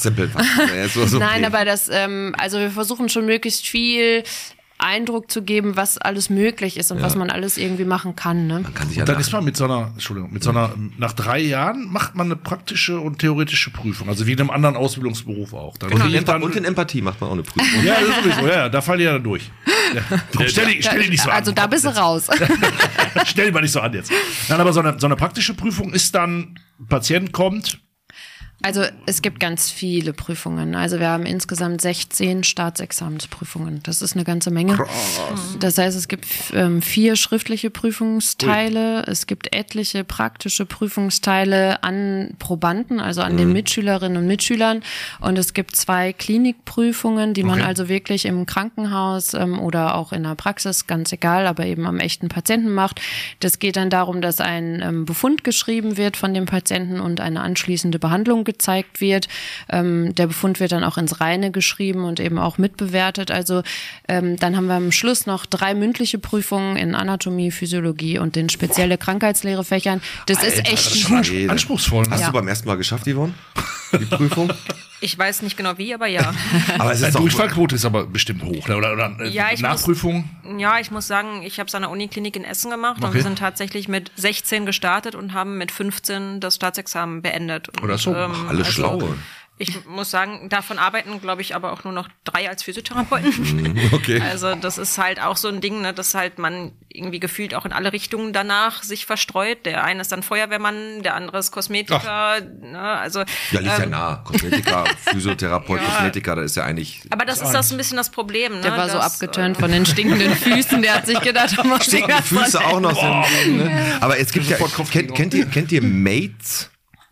Nein, aber das, also wir versuchen schon möglichst viel Eindruck zu geben, was alles möglich ist und was man alles irgendwie machen kann. Ne? Man kann sich und dann ist man mit so einer, nach 3 Jahren macht man eine praktische und theoretische Prüfung, also wie in einem anderen Ausbildungsberuf auch. Dann und in Empathie macht man auch eine Prüfung. Ja, das ist sowieso, da fallen die ja dann durch. Ja. Stell dich nicht so an. Also da bist du raus. Stell dich mal nicht so an jetzt. Nein, aber so eine praktische Prüfung ist dann, ein Patient kommt. Also es gibt ganz viele Prüfungen. Also wir haben insgesamt 16 Staatsexamensprüfungen. Das ist eine ganze Menge. Krass. Das heißt, es gibt 4 schriftliche Prüfungsteile. Es gibt etliche praktische Prüfungsteile an Probanden, also an den Mitschülerinnen und Mitschülern. Und es gibt 2 Klinikprüfungen, die man also wirklich im Krankenhaus oder auch in der Praxis, ganz egal, aber eben am echten Patienten macht. Das geht dann darum, dass ein Befund geschrieben wird von dem Patienten und eine anschließende Behandlung gezeigt wird. Der Befund wird dann auch ins Reine geschrieben und eben auch mitbewertet. Also dann haben wir am Schluss noch 3 mündliche Prüfungen in Anatomie, Physiologie und den spezielle Krankheitslehrefächern. Das ist echt anspruchsvoll. Hast du beim ersten Mal geschafft, Yvonne? Die Prüfung? Ich weiß nicht genau wie, aber ja. Aber es ist Die doch Durchfallquote ist aber bestimmt hoch, ne? Oder Nachprüfung? Ich muss sagen, ich habe es an der Uniklinik in Essen gemacht und Okay. wir sind tatsächlich mit 16 gestartet und haben mit 15 das Staatsexamen beendet. Und, Oder so. alle Schlaue. Ich muss sagen, davon arbeiten, glaube ich, aber auch nur noch 3 als Physiotherapeuten. Okay. Also das ist halt auch so ein Ding, ne, dass halt man irgendwie gefühlt auch in alle Richtungen danach sich verstreut. Der eine ist dann Feuerwehrmann, der andere ist Kosmetiker. Ne, also, Ja, liegt ja nah. Kosmetiker, Physiotherapeut, Kosmetiker, da ist ja eigentlich... aber das ist das ein bisschen das Problem. Ne, Der war so dass, abgeturnt von den stinkenden Füßen, der hat sich gedacht, oh, Stinkende Füße auch noch so. Ne? Aber es gibt ja... Kennt ihr Mates?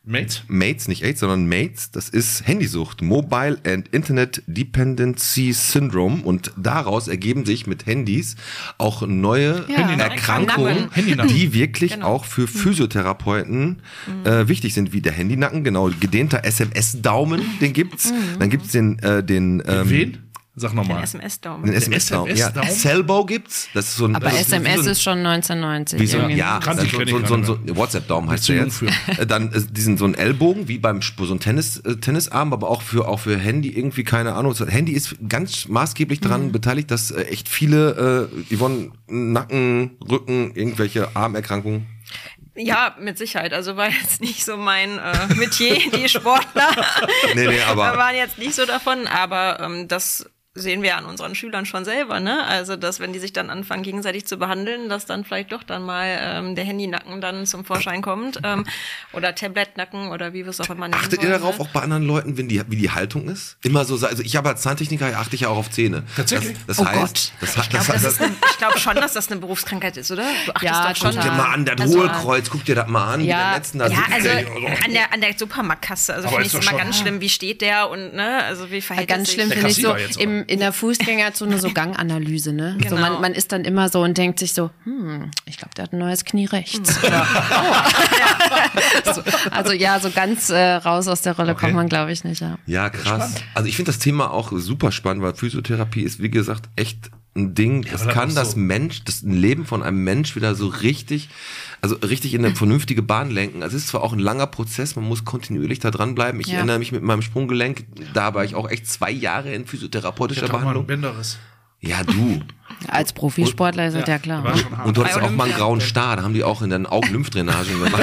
Mates, nicht AIDS, sondern Mates, das ist Handysucht, Mobile and Internet Dependency Syndrome, und daraus ergeben sich mit Handys auch neue Erkrankungen, die wirklich auch für Physiotherapeuten wichtig sind, wie der Handynacken, genau, gedehnter SMS-Daumen, den gibt's, dann gibt's den Wen? Sag nochmal. Den SMS-Daumen. Den SMS-Daumen. Ja. Cellbow gibt's. Das ist so ein, aber das SMS ist schon 1990. wie so ein, irgendwie. ja, so ein WhatsApp-Daumen heißt der jetzt. Dann diesen so ein Ellbogen, wie beim so ein Tennisarm, aber auch für Handy irgendwie, keine Ahnung. Handy ist ganz maßgeblich daran beteiligt, dass echt viele Yvonne, Nacken, Rücken, irgendwelche Armerkrankungen. Ja, mit Sicherheit. Also war jetzt nicht so mein Metier, die Sportler. Nee, aber Wir waren jetzt nicht so davon, aber das sehen wir an unseren Schülern schon selber, ne? Also, dass wenn die sich dann anfangen, gegenseitig zu behandeln, dass dann vielleicht doch dann mal der Handynacken dann zum Vorschein kommt. Oder Tabletnacken oder wie wir es auch immer nennen achtet ihr wollen, darauf, auch bei anderen Leuten, wie die Haltung ist? Immer so, also ich habe als Zahntechniker, achte ich ja auch auf Zähne. Tatsächlich? Das Oh heißt, Gott. Ich glaube schon, dass das eine Berufskrankheit ist, oder? Du achtest Ja, doch schon. guck dir mal an, das Hohlkreuz, guck dir das mal an, wie Ja. der letzten da Ja, sitzt. also an der Supermarktkasse, also Aber finde ich ist es doch immer schon- ganz schlimm, wie steht der und ne, also wie verhält Ganz er schlimm sich. finde ich so, Kassierer jetzt, oder? in der Fußgängerzone so Ganganalyse, ne? So, Genau. man ist dann immer so und denkt sich so, ich glaube, der hat ein neues Knie rechts. Oder, so, also ja, so ganz raus aus der Rolle kommt man, glaube ich, nicht. Ja. Ja, krass. Also ich finde das Thema auch super spannend, weil Physiotherapie ist, wie gesagt, echt ein Ding. Das aber kann das ist das Leben von einem Mensch wieder so richtig in eine vernünftige Bahn lenken. Also es ist zwar auch ein langer Prozess, man muss kontinuierlich da dranbleiben. Ich erinnere mich mit meinem Sprunggelenk, da war ich auch echt 2 Jahre in physiotherapeutischer Behandlung. Bänderes. Ja, du. Als Profisportler ist das ja klar. War schon hart. Und du hattest Bei auch mal einen Olympia. grauen Star, da haben die auch in deinen Augen Lymphdrainagen gemacht.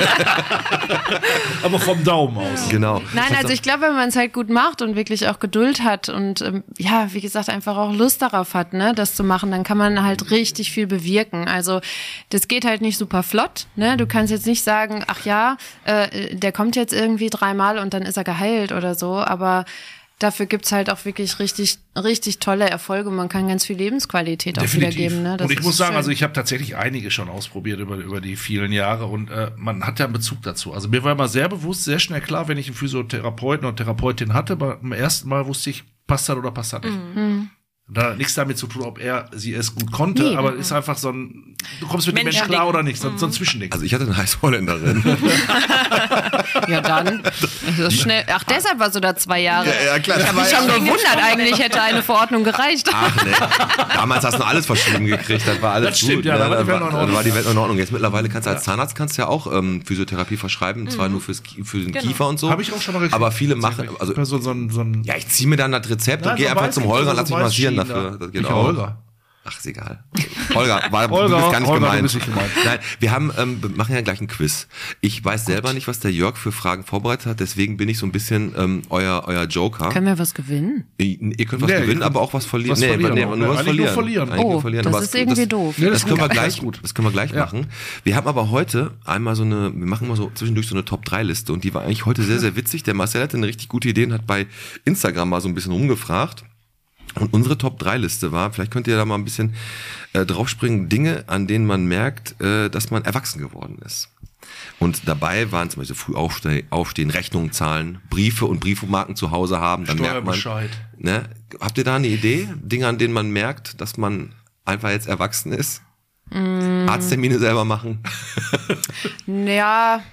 Aber vom Daumen aus. Genau. Nein, also ich glaube, wenn man es halt gut macht und wirklich auch Geduld hat und ja, wie gesagt, einfach auch Lust darauf hat, ne, das zu machen, dann kann man halt richtig viel bewirken. Also das geht halt nicht super flott, ne? Du kannst jetzt nicht sagen, ach ja, der kommt jetzt irgendwie 3-mal und dann ist er geheilt oder so, aber dafür gibt's halt auch wirklich richtig, richtig tolle Erfolge. Man kann ganz viel Lebensqualität auch wiedergeben. Ne? Das und ich ist muss sagen, schön. also ich habe tatsächlich einige schon ausprobiert über die vielen Jahre und man hat ja einen Bezug dazu. Also mir war immer sehr bewusst, sehr schnell klar, wenn ich einen Physiotherapeuten oder Therapeutin hatte, beim ersten Mal wusste ich, passt das oder passt das nicht. Da hat nichts damit zu tun, ob sie es gut konnte, Nee. aber ist einfach so ein, du kommst mit dem Menschen klar oder nicht, so ein Zwischending. Also ich hatte eine Heißholländerin. Ja, dann. Das ist schnell. Ach, deshalb war so da 2 Jahre. Ja, klar. Ich habe mich schon gewundert, eigentlich hätte eine Verordnung gereicht. Ach nee. Damals hast du alles verschrieben gekriegt, das war alles Das stimmt, gut. ja, ne? da war die Welt noch in Da Ordnung. war die Welt noch in Ordnung. Jetzt mittlerweile kannst du als Zahnarzt ja auch Physiotherapie verschreiben, zwar nur für den Kiefer und so. Habe ich auch schon mal gekriegt. Aber viele machen, also so ein ja, ich ziehe mir dann das Rezept Ja, und gehe so einfach weiß zum ich, Holger so und lass mich weiß massieren Schienen dafür. da. Das geht Ich auch. Holger. Ach, ist egal. Holger, du bist gar nicht Holger, gemeint. du bist nicht gemeint. Nein, wir machen ja gleich ein Quiz. Ich weiß selber nicht, was der Jörg für Fragen vorbereitet hat, deswegen bin ich so ein bisschen euer Joker. Können wir was gewinnen? Ihr könnt was Nee, gewinnen, ihr aber auch was verlieren. was verlieren nee, auch, nur ne? was Eigentlich nur verlieren. verlieren. Eigentlich Oh, nur verlieren. das Aber ist irgendwie doof. Nee, Das können wir gleich, gut. das können wir gleich machen. Wir haben aber heute einmal wir machen mal so zwischendurch so eine Top-3-Liste und die war eigentlich heute sehr, sehr witzig. Der Marcel hatte eine richtig gute Idee und hat bei Instagram mal so ein bisschen rumgefragt. Und unsere Top-3-Liste war, vielleicht könnt ihr da mal ein bisschen draufspringen, Dinge, an denen man merkt, dass man erwachsen geworden ist. Und dabei waren zum Beispiel früh aufstehen, Rechnungen zahlen, Briefe und Briefmarken zu Hause haben. Dann merkt man, Steuerbescheid. ne? Habt ihr da eine Idee? Dinge, an denen man merkt, dass man einfach jetzt erwachsen ist? Arzttermine selber machen? Ja,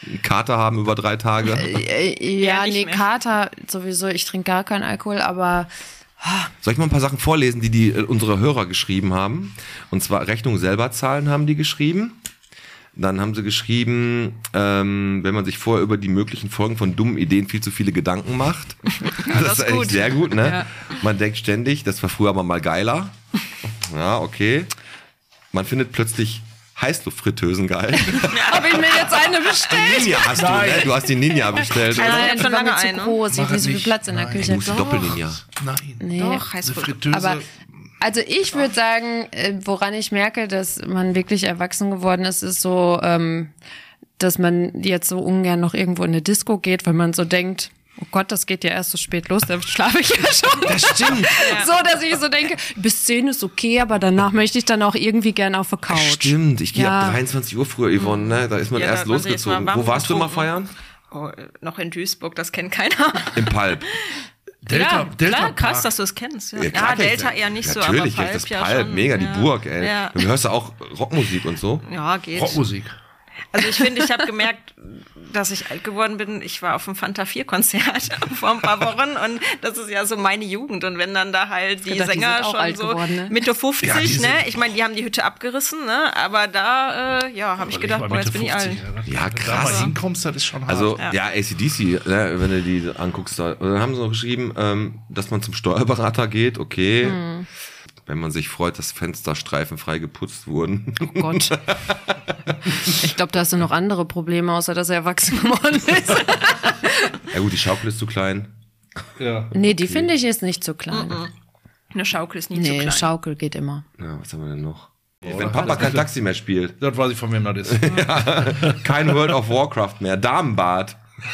einen Kater haben über 3 Tage. Ja, nicht nee, mehr. Kater sowieso. Ich trinke gar keinen Alkohol, aber Soll ich mal ein paar Sachen vorlesen, die unsere Hörer geschrieben haben? Und zwar Rechnung selber zahlen haben die geschrieben. Dann haben sie geschrieben, wenn man sich vorher über die möglichen Folgen von dummen Ideen viel zu viele Gedanken macht. Das ist echt gut. sehr gut, ne? Ja. Man denkt ständig, das war früher aber mal geiler. Ja, okay. Man findet plötzlich Heißluftfritteusen geil. habe ich mir jetzt eine bestellt? Ninja hast du, ne? Du hast die Ninja bestellt, Also, oder? ich hab schon lange war mir zu eine. groß. Ich Mach habe nicht so viel nicht. Platz in der Nein. Küche. Du musst die Doppel-Ninja. Nein. Nee. Doch, Eine heißt Fritteuse. Aber also ich würde sagen, woran ich merke, dass man wirklich erwachsen geworden ist, ist so, dass man jetzt so ungern noch irgendwo in eine Disco geht, weil man so denkt, oh Gott, das geht ja erst so spät los, da schlafe ich ja schon. Das stimmt. So, dass ich so denke, bis 10 ist okay, aber danach möchte ich dann auch irgendwie gern auf der Couch. Stimmt, ich gehe Ja. ab 23 Uhr früher, Yvonne, ne? Da ist man Ja, erst da hat man sich jetzt losgezogen. mal warm Wo warst du immer getrunken. feiern? Oh, noch in Duisburg, das kennt keiner. Im Palp. Delta klar, krass, Park. dass du es kennst. Ja, klar kenn ich Delta das. eher nicht so, Natürlich, aber das Palp ja Palp, schon. mega, ja. die Burg, ey. Ja, Du hörst ja auch Rockmusik und so. ja geht. Rockmusik. Also ich finde, ich habe gemerkt, dass ich alt geworden bin. Ich war auf dem Fanta 4 Konzert vor ein paar Wochen und das ist ja so meine Jugend. Und wenn dann da halt die gedacht, die Sänger sind auch schon alt so geworden, ne? Mitte 50, Ja, die ne? sind- Ich meine, die haben die Hütte abgerissen, ne? Aber da, habe ich gedacht, boah, jetzt bin ich alt. Ja, Wenn du da krass. mal hinkommst, das ist schon hart. Also, Ja. ja, AC/DC, ne, wenn du die anguckst, da, dann haben sie noch geschrieben, dass man zum Steuerberater geht, okay. Wenn man sich freut, dass Fenster streifenfrei geputzt wurden. Oh Gott. Ich glaube, da hast du noch andere Probleme, außer dass er erwachsen geworden ist. Ja gut, die Schaukel ist zu klein. ja. Nee, die finde ich ist nicht so klein. Eine Schaukel ist nie zu Nee, klein. Schaukel geht immer. Ja, was haben wir denn noch? Wenn Papa kein Taxi mehr spielt, Das weiß ich, von wem das ist. kein World of Warcraft mehr, Damenbad.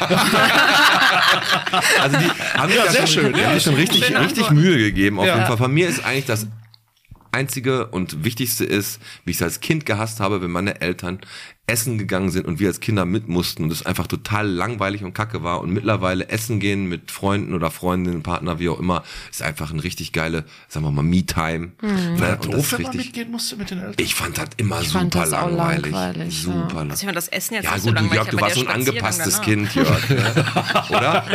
Also die haben sich Ja, ja sehr schon, schön, die ja. haben sich schon richtig Schöne Antwort. Mühe gegeben. Auf Ja. jeden Fall. Von mir ist eigentlich das Einzige und Wichtigste ist, wie ich es als Kind gehasst habe, wenn meine Eltern essen gegangen sind und wir als Kinder mit mussten und es einfach total langweilig und kacke war. Und mittlerweile essen gehen mit Freunden oder Freundinnen, Partner, wie auch immer, ist einfach ein richtig geile, sagen wir mal, Me-Time. Ne? Und das Doof, ist wenn man richtig. mitgehen musste mit den Eltern. Ich fand das immer fand super das auch langweilig. langweilig, Super ja. langweilig. Also ich fand das Essen jetzt Ja nicht gut, so du langweilig, Jörg, du aber warst der so ein Spaziergang angepasstes danach. Kind, Jörg. Ne? Oder?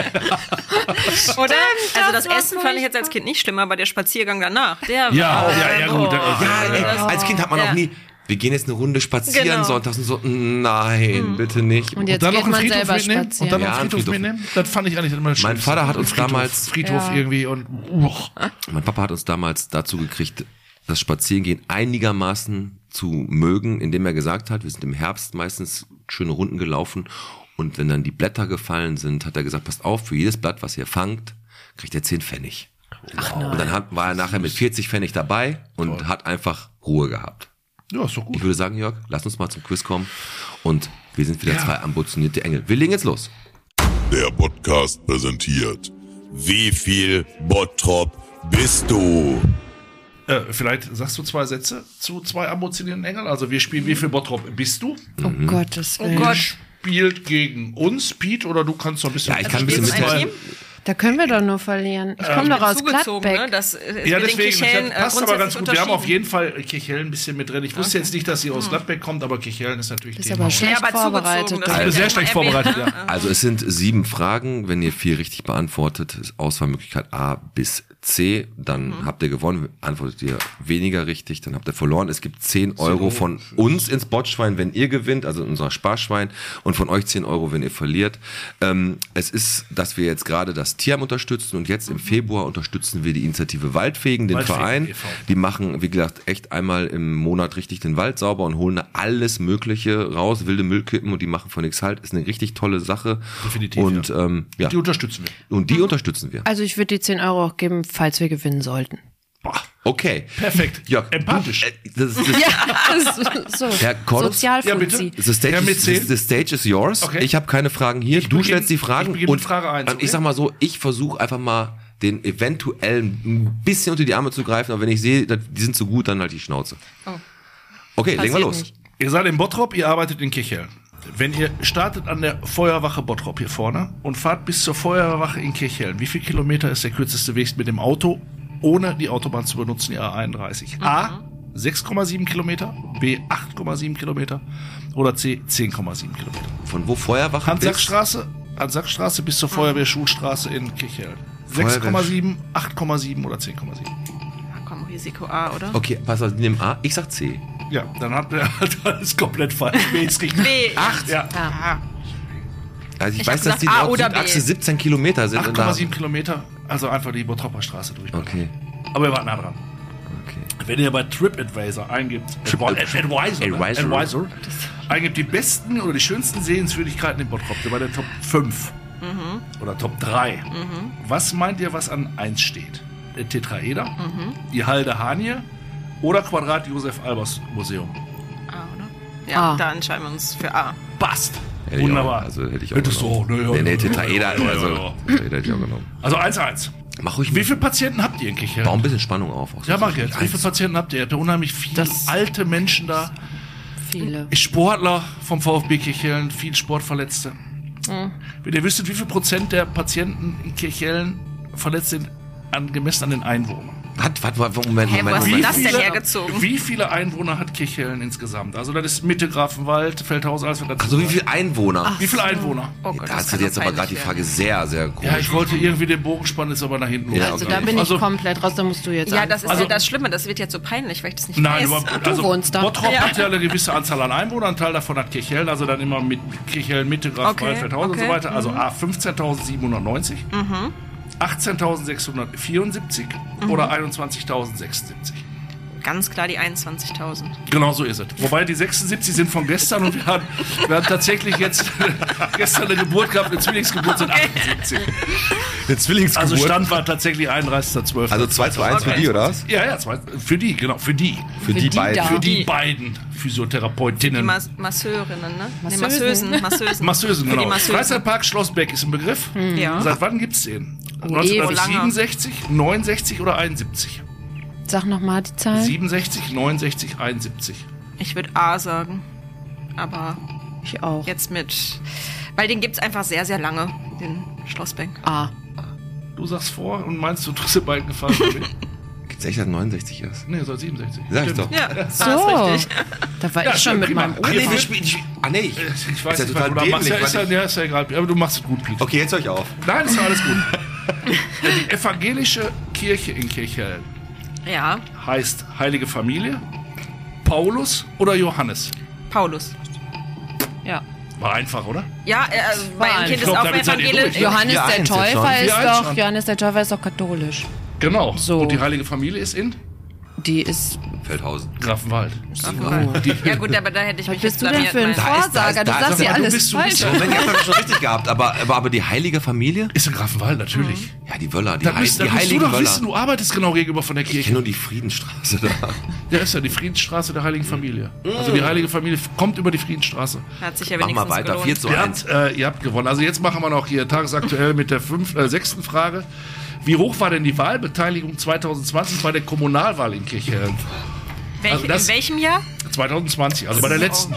Oder? Also das war Essen fand ich jetzt als Kind nicht schlimm, aber der Spaziergang danach, der Ja, war... ja, gut. Ja, als Kind hat man auch Ja. nie, wir gehen jetzt eine Runde spazieren Genau. sonntags und so, nein, bitte nicht. Und jetzt dann geht noch einen man Friedhof selber mitnehmen? spazieren. Und dann noch Ja, einen einen Friedhof Friedhof. mitnehmen? Das fand ich eigentlich immer das Mein Schönste. Vater hat uns Friedhof, damals- Friedhof Ja. irgendwie und... Mein Papa hat uns damals dazu gekriegt, das Spazierengehen einigermaßen zu mögen, indem er gesagt hat, wir sind im Herbst meistens schöne Runden gelaufen und wenn dann die Blätter gefallen sind, hat er gesagt, passt auf, für jedes Blatt, was ihr fangt, kriegt ihr 10 Pfennig. Und dann war er nachher mit 40 Pfennig dabei und hat einfach Ruhe gehabt. Ja, ist doch gut. Ich würde sagen, Jörg, lass uns mal zum Quiz kommen und wir sind wieder zwei ambitionierte Engel. Wir legen jetzt los. Der Podcast präsentiert. Wie viel Bottrop bist du? Vielleicht sagst du 2 Sätze zu 2 ambitionierten Engeln. Also wir spielen, wie viel Bottrop bist du? Oh Gottes Willen. Gott. Spielt gegen uns, Pete, oder du kannst noch ein bisschen... Ja, ich kann ein bisschen Spielst du ein mitteilen. Team? Da können wir doch nur verlieren. Ich komme doch aus Zugezogen, Gladbeck. ne? Das Ja, mit den deswegen, Kirchhellen, das passt aber ganz grundsätzlich gut. Wir haben auf unterschieden. jeden Fall Kirchhellen ein bisschen mit drin. Ich wusste jetzt nicht, dass sie aus Gladbeck kommt, aber Kirchhellen ist natürlich Ist Thema. aber schlecht aber vorbereitet. zugezogen, das doch. wird Sehr ja schlecht immer erwähnt, vorbereitet, ja. Also es sind 7 Fragen. Wenn ihr 4 richtig beantwortet, ist Auswahlmöglichkeit A bis C. Dann habt ihr gewonnen. Antwortet ihr weniger richtig, dann habt ihr verloren. Es gibt 10 Euro von uns ins Botschwein, wenn ihr gewinnt, also in unser Sparschwein. Und von euch 10 Euro, wenn ihr verliert. Es ist, dass wir jetzt gerade das Tierheim unterstützen und jetzt im Februar unterstützen wir die Initiative Waldfegen, den Waldfegen Verein. e.V. Die machen, wie gesagt, echt einmal im Monat richtig den Wald sauber und holen da alles Mögliche raus, wilde Müllkippen und die machen von nichts halt. Ist eine richtig tolle Sache. Definitiv, Und ja. ja. Die unterstützen wir. Und die unterstützen wir. Also ich würde die 10 Euro auch geben, falls wir gewinnen sollten. Boah, Okay. perfekt. Jörg, Empathisch. Das ist, So, Herr Kornitz? Sozialfuzzi. Ja, the stage, Ja, mit 10. the stage is yours. Okay. Ich habe keine Fragen hier. Du beginne- stellst die Fragen. ich beginne mit Frage 1, okay? Ich sag mal so, ich versuche einfach mal den eventuell ein bisschen unter die Arme zu greifen, aber wenn ich sehe, die sind so gut, dann halt die Schnauze. Okay, legen wir Passiert los. nicht. Ihr seid in Bottrop, ihr arbeitet in Kirchhellen. Wenn ihr startet an der Feuerwache Bottrop hier vorne und fahrt bis zur Feuerwache in Kirchhellen, wie viel Kilometer ist der kürzeste Weg mit dem Auto, ohne die Autobahn zu benutzen, die A31? A, 6,7 Kilometer, B, 8,7 Kilometer oder C, 10,7 Kilometer. Von wo Feuerwache Hans-Sack-Straße bis zur Feuerwehrschulstraße in Kirchhellen. 6,7, 8,7 oder 10,7. Komm, Risiko A, oder? Okay, pass auf, nimm A. Ich sag C. Ja, dann hat er alles komplett falsch. B ist richtig. B. 8? Ja. Also ich Ich weiß, hab dass die gesagt A oder Nord-Süd-Achse B. 17 Kilometer sind. 8,7 Kilometer, also einfach die Bottropper Straße durch. Okay. Aber wir waren nah dran. Okay. Wenn ihr bei TripAdvisor eingibt, Advisor eingibt die besten oder die schönsten Sehenswürdigkeiten in Bottrop, bei der Top 5 oder Top 3. Was meint ihr, was an 1 steht? Der Tetraeder, die Halde Hanie oder Quadrat Josef Albers Museum? A, oder? Ja, da entscheiden wir uns für A. Passt! Hätte ich Wunderbar. Auch, also hätte ich auch Hättest du auch, genommen. ne? Nee, Tetraeder, Ja. Tetraeder hätte ich auch genommen. Also 1-1. Mach ruhig Wie viele Patienten habt ihr in Kirchhellen? Bau ein bisschen Spannung auf. Auch so. Ja, mach ich jetzt. Wie viele Patienten habt ihr? Ihr habt ja unheimlich viele alte Menschen da. Viele. Sportler vom VfB Kirchhellen, viel Sportverletzte. Wenn ihr wüsstet, wie viel Prozent der Patienten in Kirchhellen verletzt sind, gemessen an den Einwohnern. Moment. Hey, was ist das denn hergezogen? Wie viele Einwohner hat Kirchhellen insgesamt? Also das ist Mitte Grafenwald, Feldhausen, alles was dazu Also wie gehört. viele Einwohner? Wie viele Einwohner? Oh Gott, Da das hast du kann dir jetzt doch aber gerade die peinlich Frage werden. sehr, sehr komisch. Ja, ich wollte irgendwie den Bogen spannen, ist aber nach hinten los. Ja, Also okay. da bin ich Also- komplett raus, da musst du jetzt Ja, das ist Also- ja das Schlimme, das wird jetzt so peinlich, weil ich das nicht Nein, weiß. aber Du wohnst da. Bottrop Ja. hat ja eine gewisse Anzahl an Einwohnern, ein Teil davon hat Kirchhellen, also dann immer mit Kirchhellen, Mitte, Grafenwald, Okay, Feldhausen und so okay. weiter. Also A 15.790, 18.674 oder 21.076. Ganz klar die 21.000. Genau so ist es. Wobei die 76 sind von gestern und wir haben tatsächlich jetzt gestern eine Geburt gehabt, eine Zwillingsgeburt sind 78. Eine Zwillingsgeburt. Also Stand war tatsächlich 31.12. Also 2:1 für die, oder was? Ja, für die, genau, für die. Für die die beiden. da. Für die beiden Physiotherapeutinnen. Die Masseurinnen, ne? Masseusen. Nee, Masseusen. Masseusen, Für die genau. Masseusen. Freizeitpark Schlossbeck ist ein Begriff. Ja. Seit wann gibt's den? lange. 1967, 69 oder 71? Sag nochmal die Zahl. 67, 69, 71. Ich würde A sagen. Aber Ich auch. jetzt weil den gibt's einfach sehr, sehr lange, den Schlossbeck. A. Du sagst vor und meinst, du tust dir beiden gefallen. Gibt's echt, dass 69 ist? Nee, soll 67. Sag ich Stimmt. doch. Ja, So. A ist richtig. Da war Ja, ich schon mit prima. meinem Ah, nee, Opa. wir spielen. Nee, Ich weiß ist ja nicht, total was du da machst. dämlich. Ist ja egal. Aber du machst es gut, Pete. Okay, jetzt hör ich auf. Nein, ist ja alles gut. Die evangelische Kirche in Kirchhellen Ja, heißt Heilige Familie, Paulus oder Johannes? Paulus. Ja. War einfach, oder? Ja, mein Johannes. Kind Ich ist glaub, auch damit seid ihr evangelisch. durch. Johannes Ja, der eins jetzt schon. Täufer ist 4-1 doch, schon. Johannes der Täufer ist doch katholisch. Genau. So. Und die Heilige Familie ist in Die ist. Feldhausen. Grafenwald. Ja gut, aber da hätte ich Was mich bist jetzt du denn für ein blamiert. Vorsager? Du da ist sagst doch- ja aber du alles bist- du falsch. bist- Moment, ihr habt das schon richtig gehabt, aber die heilige Familie? Ist in Grafenwald, natürlich. Ja, die Wöller, die, Das musst du heiligen doch Wöller. wissen, du arbeitest genau gegenüber von der Ich Kirche. kenne nur die Friedenstraße da. Ja, ist ja die Friedensstraße der Heiligen Familie. Also die Heilige Familie kommt über die Friedensstraße. Hat sich ja Mach wenigstens mal weiter, gelohnt. 4:1. Ihr habt gewonnen. Also jetzt machen wir noch hier tagesaktuell mit der 6. Frage. Wie hoch war denn die Wahlbeteiligung 2020 bei der Kommunalwahl in Kirchhellen? Also das- In welchem Jahr? 2020, also bei der letzten.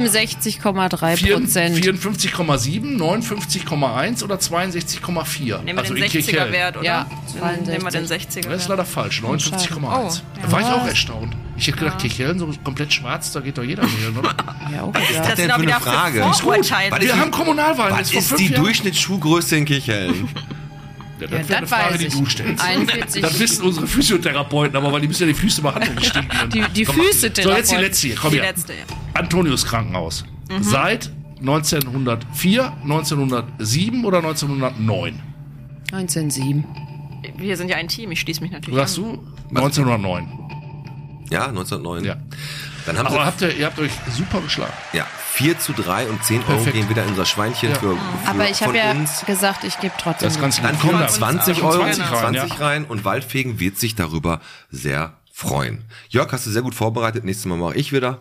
67,3%. 54,7, 59,1 oder 62,4? Nehmen wir Also den in Kirchhellen. 60er-Wert, oder? Ja, Dann nehmen wir den 62. 60er-Wert. Das ist leider falsch, 59,1. Oh, Da war ich auch erstaunt. Ich hätte gedacht, Kirchhellen so komplett schwarz, da geht doch jeder wählen, oder? Ja, oh, Was ist ja. das denn sind auch für eine wieder Frage? Vorurteile. Was Wir ist haben Kommunalwahlen Was jetzt vor ist 5 die Jahren. Durchschnittsschuhgröße in Kirchhellen? Ja, Ja, das wäre eine das Frage, weiß die ich. du stellst. 41. Das wissen unsere Physiotherapeuten, aber weil die müssen ja die Füße behandeln. Die Füße So, jetzt die letzte hier. Komm Die her. letzte, ja. Antonius Krankenhaus. Seit 1904, 1907 oder 1909? 1907. Wir sind ja ein Team, ich schließe mich natürlich Sagst du? 1909. Ja, 1909. Ja. Dann haben Aber sie ihr habt euch super geschlagen. 4:3 und 10 Euro Perfekt. gehen wieder in unser Schweinchen Ja. für Aber ich von habe ja uns. gesagt, ich gebe trotzdem. Das kannst du Dann gut. kommen Ja. 20 Kommen Euro, 20 rein, 20 ja. rein und Waldfegen wird sich darüber sehr freuen. Jörg, hast du sehr gut vorbereitet. Nächstes Mal mache ich wieder.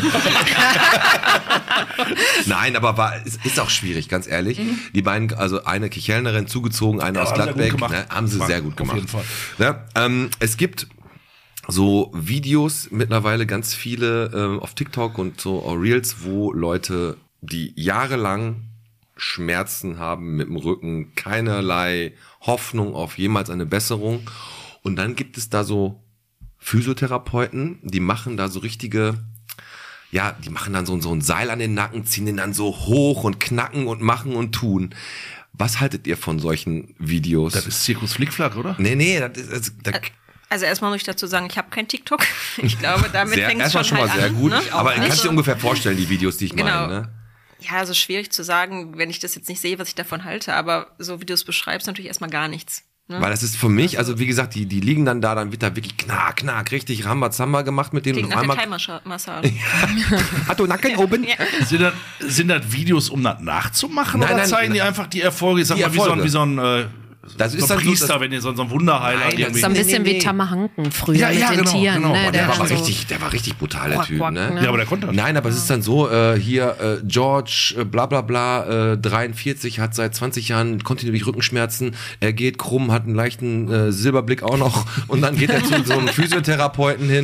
Nein, aber ist auch schwierig, ganz ehrlich. Die beiden, also eine Kirchhellnerin zugezogen, eine aus haben sie gut Gladbeck, gemacht. ne, haben sie sehr gut Auf gemacht. jeden Fall. Ne, es gibt so Videos mittlerweile ganz viele auf TikTok und so Reels, wo Leute, die jahrelang Schmerzen haben mit dem Rücken, keinerlei Hoffnung auf jemals eine Besserung. Und dann gibt es da so Physiotherapeuten, die machen da so richtige, ja, die machen dann so ein Seil an den Nacken, ziehen den dann so hoch und knacken und machen und tun. Was haltet ihr von solchen Videos? Das ist Zirkus Flickflack, oder? Nee, Also erstmal muss ich dazu sagen, ich habe kein TikTok. Ich glaube, damit fängt es schon mal halt sehr an. gut. Ne? Aber du kannst dir ungefähr vorstellen, die Videos, die ich meine. Ne? Ja, also schwierig zu sagen, wenn ich das jetzt nicht sehe, was ich davon halte. Aber so wie du es beschreibst, natürlich erstmal gar nichts. Ne? Weil das ist für mich, also wie gesagt, die liegen dann wird da wirklich knack, richtig Rambazamba gemacht mit denen. Klingt nach der Thai-Massage. Hat du Nacken oben? Ja. Sind das Videos, um das nachzumachen? Nein, oder nein, zeigen die einfach die Erfolge? Ich sag mal, wie so ein das ist so ein dann Priester, so, wenn ihr so ein Wunderheiler Nein, irgendwie. So ein bisschen wie Tamahanken früher mit den Tieren. Genau. Ne? der war so richtig brutal, der Typ. Ne? Ja, aber der konnte das. Nein, aber es ist dann so, hier George, bla bla bla, 43, hat seit 20 Jahren kontinuierlich Rückenschmerzen, er geht krumm, hat einen leichten Silberblick auch noch und dann geht er zu so einem Physiotherapeuten hin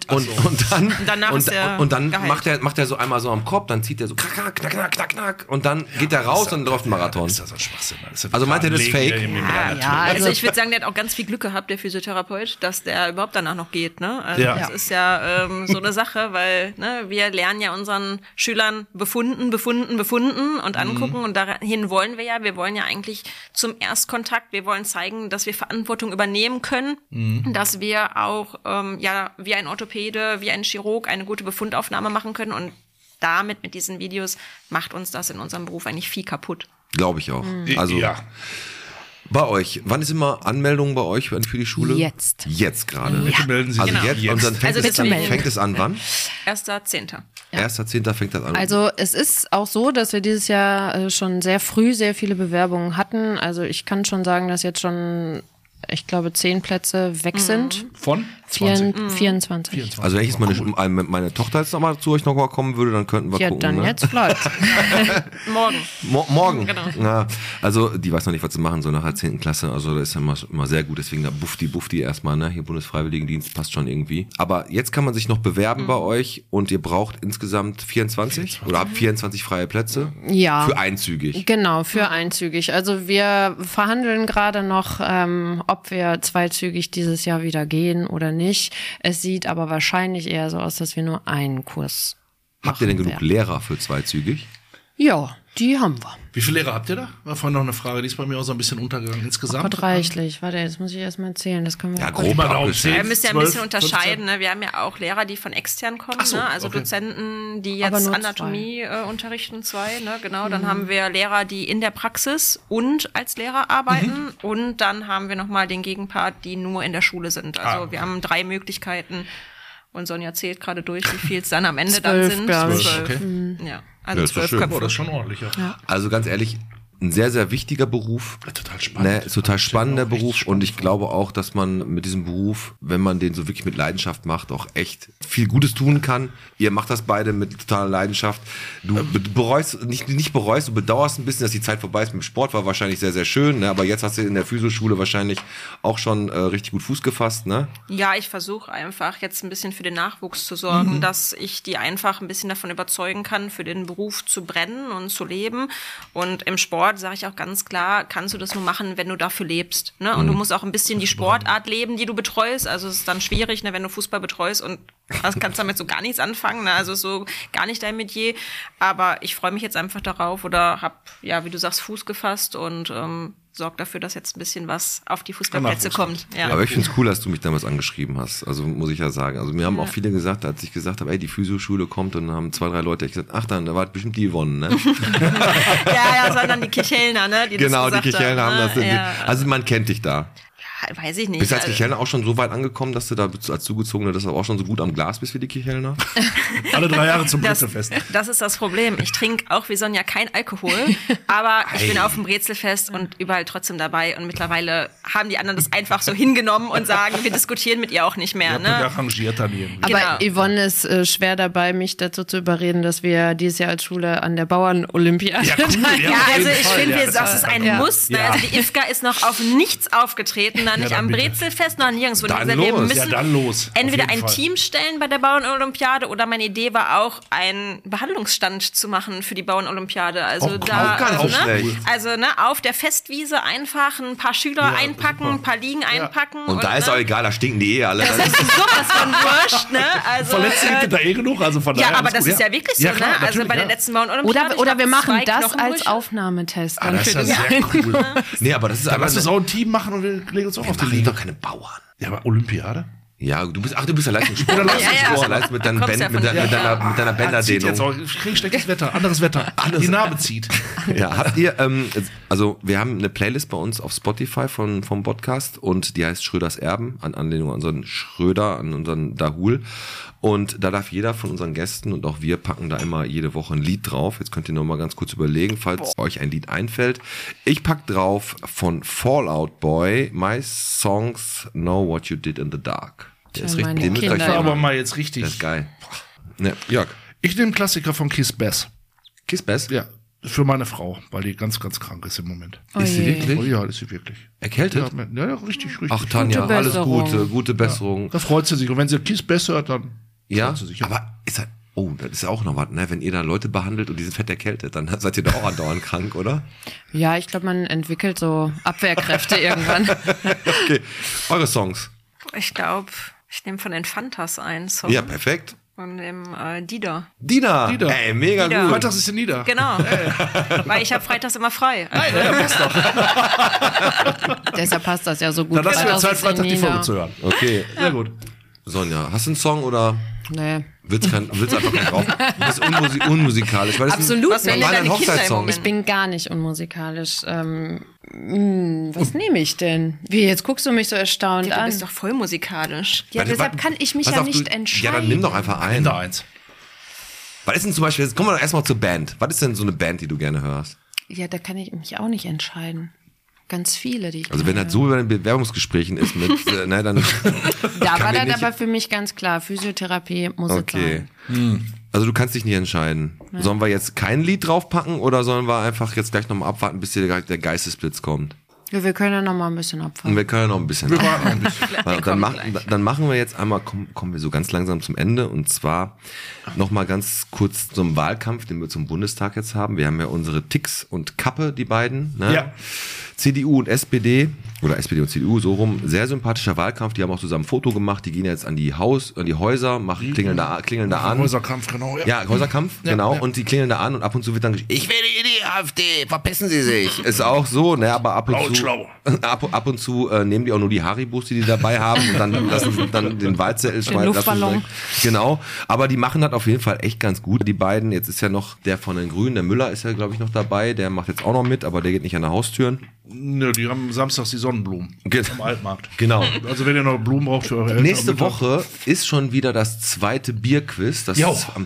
und dann macht er so einmal so am Kopf, dann zieht er so knack und dann geht er raus und läuft einen Marathon. Das ist ja so ein Schwachsinn. Also meint ihr das fake? Also ich würde sagen, der hat auch ganz viel Glück gehabt, der Physiotherapeut, dass der überhaupt danach noch geht. Ne? Also das ist ja so eine Sache, weil wir lernen ja unseren Schülern befunden und angucken und dahin wollen wir ja. Wir wollen ja eigentlich zum Erstkontakt, wir wollen zeigen, dass wir Verantwortung übernehmen können, dass wir auch wie ein Orthopäde, wie ein Chirurg eine gute Befundaufnahme machen können und mit diesen Videos macht uns das in unserem Beruf eigentlich viel kaputt. Glaube ich auch. Also bei euch, wann ist immer Anmeldung bei euch für die Schule? Jetzt. Jetzt gerade. Bitte melden Sie sich. Also jetzt. Und dann fängt es an wann? 1.10. 1.10. fängt das an. Also es ist auch so, dass wir dieses Jahr schon sehr früh sehr viele Bewerbungen hatten. Also ich kann schon sagen, dass jetzt schon, ich glaube, 10 Plätze weg sind. Von? 24. Also wenn ich jetzt meine Tochter jetzt nochmal zu euch nochmal kommen würde, dann könnten wir gucken. Ja, dann jetzt läuft's. Morgen. Genau. Ja, also die weiß noch nicht, was sie machen soll nach der 10. Klasse. Also das ist ja immer sehr gut. Deswegen da Bufti erstmal, ne? Hier Bundesfreiwilligendienst passt schon irgendwie. Aber jetzt kann man sich noch bewerben bei euch und ihr braucht insgesamt 24 oder habt 24 freie Plätze? Ja. Für einzügig. Genau, für einzügig. Also wir verhandeln gerade noch, ob wir zweizügig dieses Jahr wieder gehen oder nicht. Es sieht aber wahrscheinlich eher so aus, dass wir nur einen Kurs machen. Habt ihr denn genug Lehrer für zweizügig? Ja, die haben wir. Wie viele Lehrer habt ihr da? War vorhin noch eine Frage, die ist bei mir auch so ein bisschen untergegangen. Insgesamt? Gott, reichlich. Warte, jetzt muss ich erstmal erzählen. Das können wir grob abgeschätzt. Wir müssen ja ein bisschen unterscheiden. Ne? Wir haben ja auch Lehrer, die von extern kommen. So, ne? Also okay. Dozenten, die jetzt Anatomie unterrichten, 2. Ne? Genau. Dann haben wir Lehrer, die in der Praxis und als Lehrer arbeiten. Und dann haben wir nochmal den Gegenpart, die nur in der Schule sind. Also wir haben 3 Möglichkeiten. Und Sonja zählt gerade durch, wie viel es dann am Ende 12, dann sind. 12. Okay. Ja, also 12 Oh, Köpfe. das ist schon ordentlich. Ja. Also ganz ehrlich, ein sehr, sehr wichtiger Beruf. Ja, total spannend. Ne, total spannender Beruf. Und ich glaube auch, dass man mit diesem Beruf, wenn man den so wirklich mit Leidenschaft macht, auch echt viel Gutes tun kann. Ihr macht das beide mit totaler Leidenschaft. Du bereust, nicht bereust, du bedauerst ein bisschen, dass die Zeit vorbei ist. Mit dem Sport war wahrscheinlich sehr, sehr schön. Ne? Aber jetzt hast du in der Physioschule wahrscheinlich auch schon richtig gut Fuß gefasst. Ne? Ja, ich versuche einfach jetzt ein bisschen für den Nachwuchs zu sorgen, dass ich die einfach ein bisschen davon überzeugen kann, für den Beruf zu brennen und zu leben. Und im Sport sage ich auch ganz klar, kannst du das nur machen, wenn du dafür lebst. Ne? Und du musst auch ein bisschen die Sportart leben, die du betreust. Also es ist dann schwierig, ne, wenn du Fußball betreust und kannst damit so gar nichts anfangen. Ne? Also so gar nicht dein Metier. Aber ich freue mich jetzt einfach darauf oder habe, ja, wie du sagst, Fuß gefasst und sorgt dafür, dass jetzt ein bisschen was auf die Fußballplätze kommt. Ja. Aber ich finde es cool, dass du mich damals angeschrieben hast. Also muss ich ja sagen. Also mir haben auch viele gesagt, als ich gesagt habe, ey, die Physioschule kommt und dann haben 2, 3 Leute gesagt, ach dann, da war bestimmt die Yvonne, ne? ja, sondern die Kichelner, ne? Die genau, das die Kichelner haben das. Ja. Also man kennt dich da. Weiß ich nicht. Bist du als Kichelner auch schon so weit angekommen, dass du da als Zugezogener, dass du auch schon so gut am Glas bist wie die Kichelner? Alle 3 Jahre zum Brezelfest. Das ist das Problem. Ich trinke auch wie Sonja kein Alkohol, aber ich bin auf dem Brezelfest und überall trotzdem dabei. Und mittlerweile haben die anderen das einfach so hingenommen und sagen, wir diskutieren mit ihr auch nicht mehr. Ne? Arrangiert daneben. Aber genau. Yvonne ist schwer dabei, mich dazu zu überreden, dass wir dieses Jahr als Schule an der Bauernolympiade Ja, also ich finde, das ist ein Muss. Ne? Ja. Also die IFGA ist noch auf nichts aufgetreten. nicht dann am bitte. Brezelfest, noch nirgendwo. Dann Wir los. müssen Ja, dann los. Auf entweder jeden ein Fall. Team stellen bei der Bauernolympiade oder meine Idee war auch, einen Behandlungsstand zu machen für die Bauernolympiade. Also Auch da, gar nicht so ne? schlecht. Also auf der Festwiese einfach ein paar Schüler einpacken, super. ein paar Liegen einpacken. Und da ist ne? auch egal, da stinken die alle. Das ist sowas von wurscht, ne? Also, Verletzte gibt da genug, also von daher ja, aber alles das gut. ist ja wirklich so, Ja, klar, ne? Also natürlich, bei der ja. letzten Bauernolympiade. Oder wir machen das als Knochenbrüche. Aufnahmetest. Ah, Dann das ist für ja das- sehr cool. Nee, aber das ist Dann aber lass uns auch ein Team machen und wir legen uns auch auf die machen Liga. doch keine Bauern. Ja, aber Olympiade? Ja, du bist ja Leistungssportler. Ja, Leistungssportler mit deinen Kommst ja mit von deiner Zieht jetzt Bänderdehnung. auch. Ich kriege schlechtes Wetter, anderes Wetter. Die Narbe zieht. Ja, habt ihr, also wir haben eine Playlist bei uns auf Spotify vom Podcast und die heißt Schröders Erben, an Anlehnung an unseren Schröder, an unseren Dahul. Und da darf jeder von unseren Gästen und auch wir packen da immer jede Woche ein Lied drauf. Jetzt könnt ihr noch mal ganz kurz überlegen, falls euch ein Lied einfällt. Ich pack drauf von Fall Out Boy, My Songs Know What You Did in the Dark. Der ist Meine richtig, den müsst ihr euch Kinder. mal- Aber mal jetzt richtig. Der ist geil. Ne, Jörg, Ich nehme einen Klassiker von Kiss Bass. Kiss Bass? Ja, für meine Frau, weil die ganz, ganz krank ist im Moment. Ist sie je. wirklich? Oh ja, ist sie wirklich. Erkältet? Ja, richtig. Ach, Tanja, Gute alles Besserung. gute Besserung. Da freut sie sich. Und wenn sie Kiss Bass hört, dann Ja, freut sie sich. aber ist halt, oh, das ist ja auch noch was, ne? Wenn ihr da Leute behandelt und die sind fett erkältet, dann seid ihr doch auch andauernd krank, oder? Ja, ich glaube, man entwickelt so Abwehrkräfte irgendwann. Okay, eure Songs. Ich glaube, ich nehme von den Fantas einen Song. Ja, perfekt. Von dem Dieter. Dina, Dina. ey, mega Dina. gut. Freitags ist sie nieder. Genau. Weil ich habe freitags immer frei. Deshalb passt das ja so gut. Dann lass mir Zeit, Freitags Freitag die ist Folge Nina. zu hören. Okay, Sehr gut. Sonja, hast du einen Song oder Nee. willst einfach keinen drauf? Du bist unmusikalisch. Weil das Absolut Ein, wenn war deine ein Kinder Hochzeitssong. im Ich bin gar nicht unmusikalisch. Was nehme ich denn? Wie, jetzt guckst du mich so erstaunt Du an. bist doch voll musikalisch. Ja, Warte, deshalb warte, kann ich mich pass ja auf, nicht entscheiden. Ja, dann nimm doch einfach einen. Ende eins. Was ist denn zum Beispiel, jetzt kommen wir doch erstmal zur Band. Was ist denn so eine Band, die du gerne hörst? Ja, da kann ich mich auch nicht entscheiden. Ganz viele, die ich Also wenn gerne das so über den Bewerbungsgesprächen ist mit, ne, dann Da kann war mir das nicht- aber für mich ganz klar. Physiotherapie muss Okay. es sein. Also du kannst dich nicht entscheiden. Sollen wir jetzt kein Lied draufpacken oder sollen wir einfach jetzt gleich nochmal abwarten, bis hier der Geistesblitz kommt? Ja, wir können ja noch mal ein bisschen Und abfahren. wir können ja noch ein bisschen. Wir warten noch ein bisschen. Dann machen wir jetzt einmal, kommen wir so ganz langsam zum Ende und zwar nochmal ganz kurz zum Wahlkampf, den wir zum Bundestag jetzt haben. Wir haben ja unsere Tix und Kappe, die beiden. Ne? Ja. CDU und SPD oder SPD und CDU, so rum, sehr sympathischer Wahlkampf. Die haben auch zusammen ein Foto gemacht. Die gehen jetzt an die Häuser, klingeln da an. Häuserkampf, genau. Ja, Häuserkampf, Ja, genau. ja. Und die klingeln da an und ab und zu wird dann gesagt, ich wähle die AfD, verpissen Sie sich. Ist auch so, ne, aber ab und Laut zu, schlau. ab und zu nehmen die auch nur die Haribus, die dabei haben und dann lassen sie dann den Wahlzettel schreiben. Luftballon. Genau. Aber die machen das auf jeden Fall echt ganz gut. Die beiden, jetzt ist ja noch der von den Grünen, der Müller ist ja, glaube ich, noch dabei. Der macht jetzt auch noch mit, aber der geht nicht an der Haustüren. Nö, die haben samstags die Sonnenblumen Ge- am Altmarkt. Genau. Also wenn ihr noch Blumen braucht für eure Eltern. Nächste Mütter. Woche ist schon wieder das zweite Bierquiz. Das Jo. ist am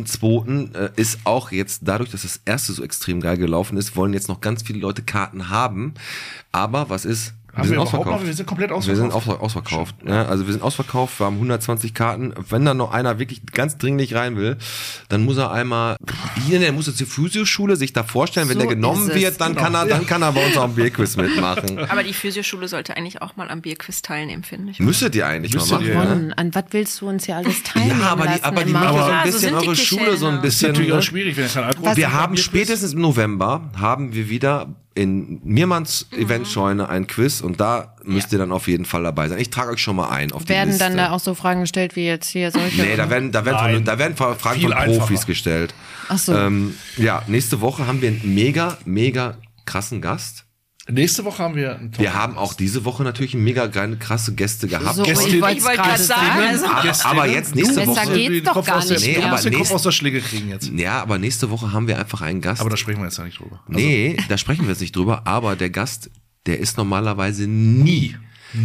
12.02. Ist auch jetzt, dadurch, dass das erste so extrem geil gelaufen ist, wollen jetzt noch ganz viele Leute Karten haben. Aber was ist? Haben wir überhaupt noch? Wir sind komplett Wir sind ausverkauft. ausverkauft. Ja, also wir sind ausverkauft, wir haben 120 Karten. Wenn da noch einer wirklich ganz dringlich rein will, dann muss er einmal, der muss jetzt zur Physioschule sich da vorstellen, wenn So der genommen ist es. wird, dann kann er bei uns auch im Bierquiz mitmachen. Aber die Physioschule sollte eigentlich auch mal am Bierquiz teilnehmen, finde ich. Müsstet ihr eigentlich Müsstet mal ihr, machen. ja. Mann, an was willst du uns hier alles teilnehmen Ja, aber die lassen? machen immer? ja so ein Ja, so bisschen sind die eure Schule so ein Klischee, Ist bisschen. natürlich Ne? auch schwierig, wenn es kein Alkohol Wir ist. haben Bierquiz. spätestens im November haben wir wieder in Mirmanns Eventscheune ein Quiz und da müsst ihr dann auf jeden Fall dabei sein. Ich trage euch schon mal ein auf die Werden Liste. dann da auch so Fragen gestellt wie jetzt hier solche? Nee, da werden Fragen Viel von Profis einfacher. gestellt. Ach so. Ja, nächste Woche haben wir einen mega krassen Gast. Nächste Woche haben wir einen Wir haben auch diese Woche natürlich mega krasse Gäste gehabt. So, Gäste- ich wollte Ich wollte gerade gerade sagen, sagen. also aber jetzt nächste Besser Woche. geht's den doch Kopf gar aus der, nicht Nee, mehr. aber den Kopf nächst- aus der Schlinge kriegen jetzt. Ja, aber nächste Woche haben wir einfach einen Gast. Aber da sprechen wir jetzt ja nicht drüber. Also, Nee, da sprechen wir jetzt nicht drüber, aber der Gast, der ist normalerweise nie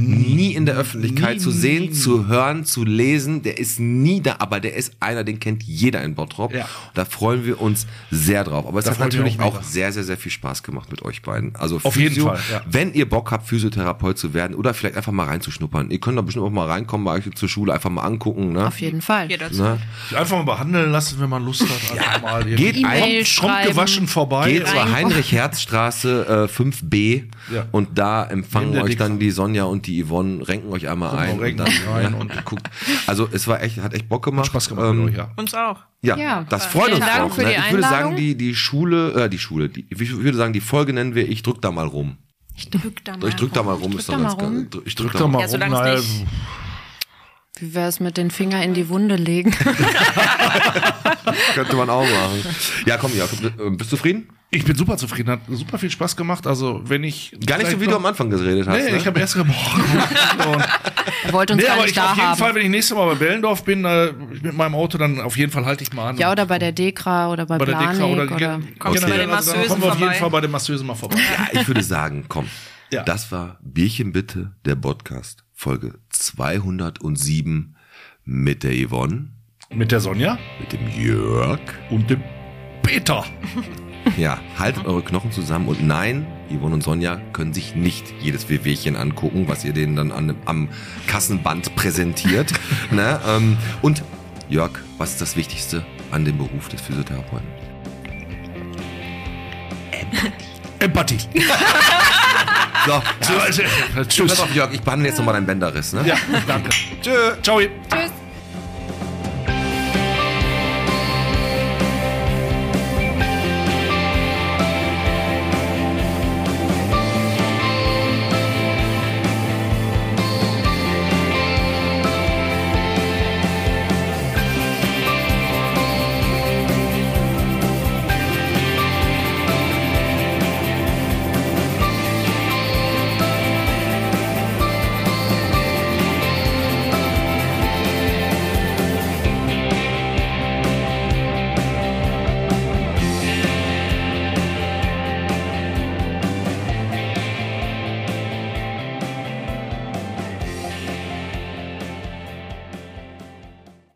in der Öffentlichkeit zu sehen, zu hören, zu lesen. Der ist nie da, aber der ist einer, den kennt jeder in Bottrop. Ja. Da freuen wir uns sehr drauf. Aber es Da hat freuen wir natürlich auch auch mega. sehr viel Spaß gemacht mit euch beiden. Also Auf jeden Fall, ja. wenn ihr Bock habt, Physiotherapeut zu werden oder vielleicht einfach mal reinzuschnuppern. Ihr könnt da bestimmt auch mal reinkommen, bei euch zur Schule einfach mal angucken. Ne? Auf jeden Fall. jeder Ne? einfach mal behandeln lassen, wenn man Lust hat. Einfach mal geht E-Mail kommt schreiben. gewaschen vorbei. Geht zur Heinrich-Herz-Straße 5b Ja. und da empfangen Neben der euch dann Dickfahrt. die Sonja und und die Yvonne renken euch einmal ein. renken und euch ein und guckt. Also es war echt, hat echt Bock gemacht. Spaß gemacht mit euch, ja. Uns auch. Ja, das freut uns Dank auch. für die Ich würde sagen, Einladung. ich würde sagen, die Folge nennen wir Ich drück da mal rum. Ich drück da mal Ich drück da mal rum, Ich ist drück doch da ganz mal rum. geil. Ich Drück da mal rum. solange es nicht- Wie wäre es mit den Finger in die Wunde legen? Könnte man auch machen. Ja, komm, Jörg, bist du zufrieden? Ich bin super zufrieden, hat super viel Spaß gemacht. Also wenn ich Gar nicht so, wie du am Anfang geredet hast. Nee, ne? ich habe erst gesagt, Er wollte uns gar aber nicht ich da auf jeden haben. Fall, wenn ich nächstes Mal bei Bellendorf bin, mit meinem Auto, dann auf jeden Fall halte ich mal an. Ja, oder bei der Dekra oder bei bei der Planik Dekra oder Kommst du bei den also dann Masseusen kommen wir auf jeden vorbei? Fall bei den Masseusen mal vorbei. Ja, ich würde sagen, komm. Ja. Das war Bierchen bitte, der Podcast, Folge 207 mit der Yvonne, Mit der Sonja mit dem Jörg. und dem Peter. Ja, haltet eure Knochen zusammen und nein, Yvonne und Sonja können sich nicht jedes Wehwehchen angucken, was ihr denen dann am Kassenband präsentiert. Ne? Und Jörg, was ist das Wichtigste an dem Beruf des Physiotherapeuten? Empathie. So, Tschüss. pass auf, Jörg, ich behandle jetzt nochmal deinen Bänderriss. Ne? Ja, danke. Tschö. Ciao. Tschüss.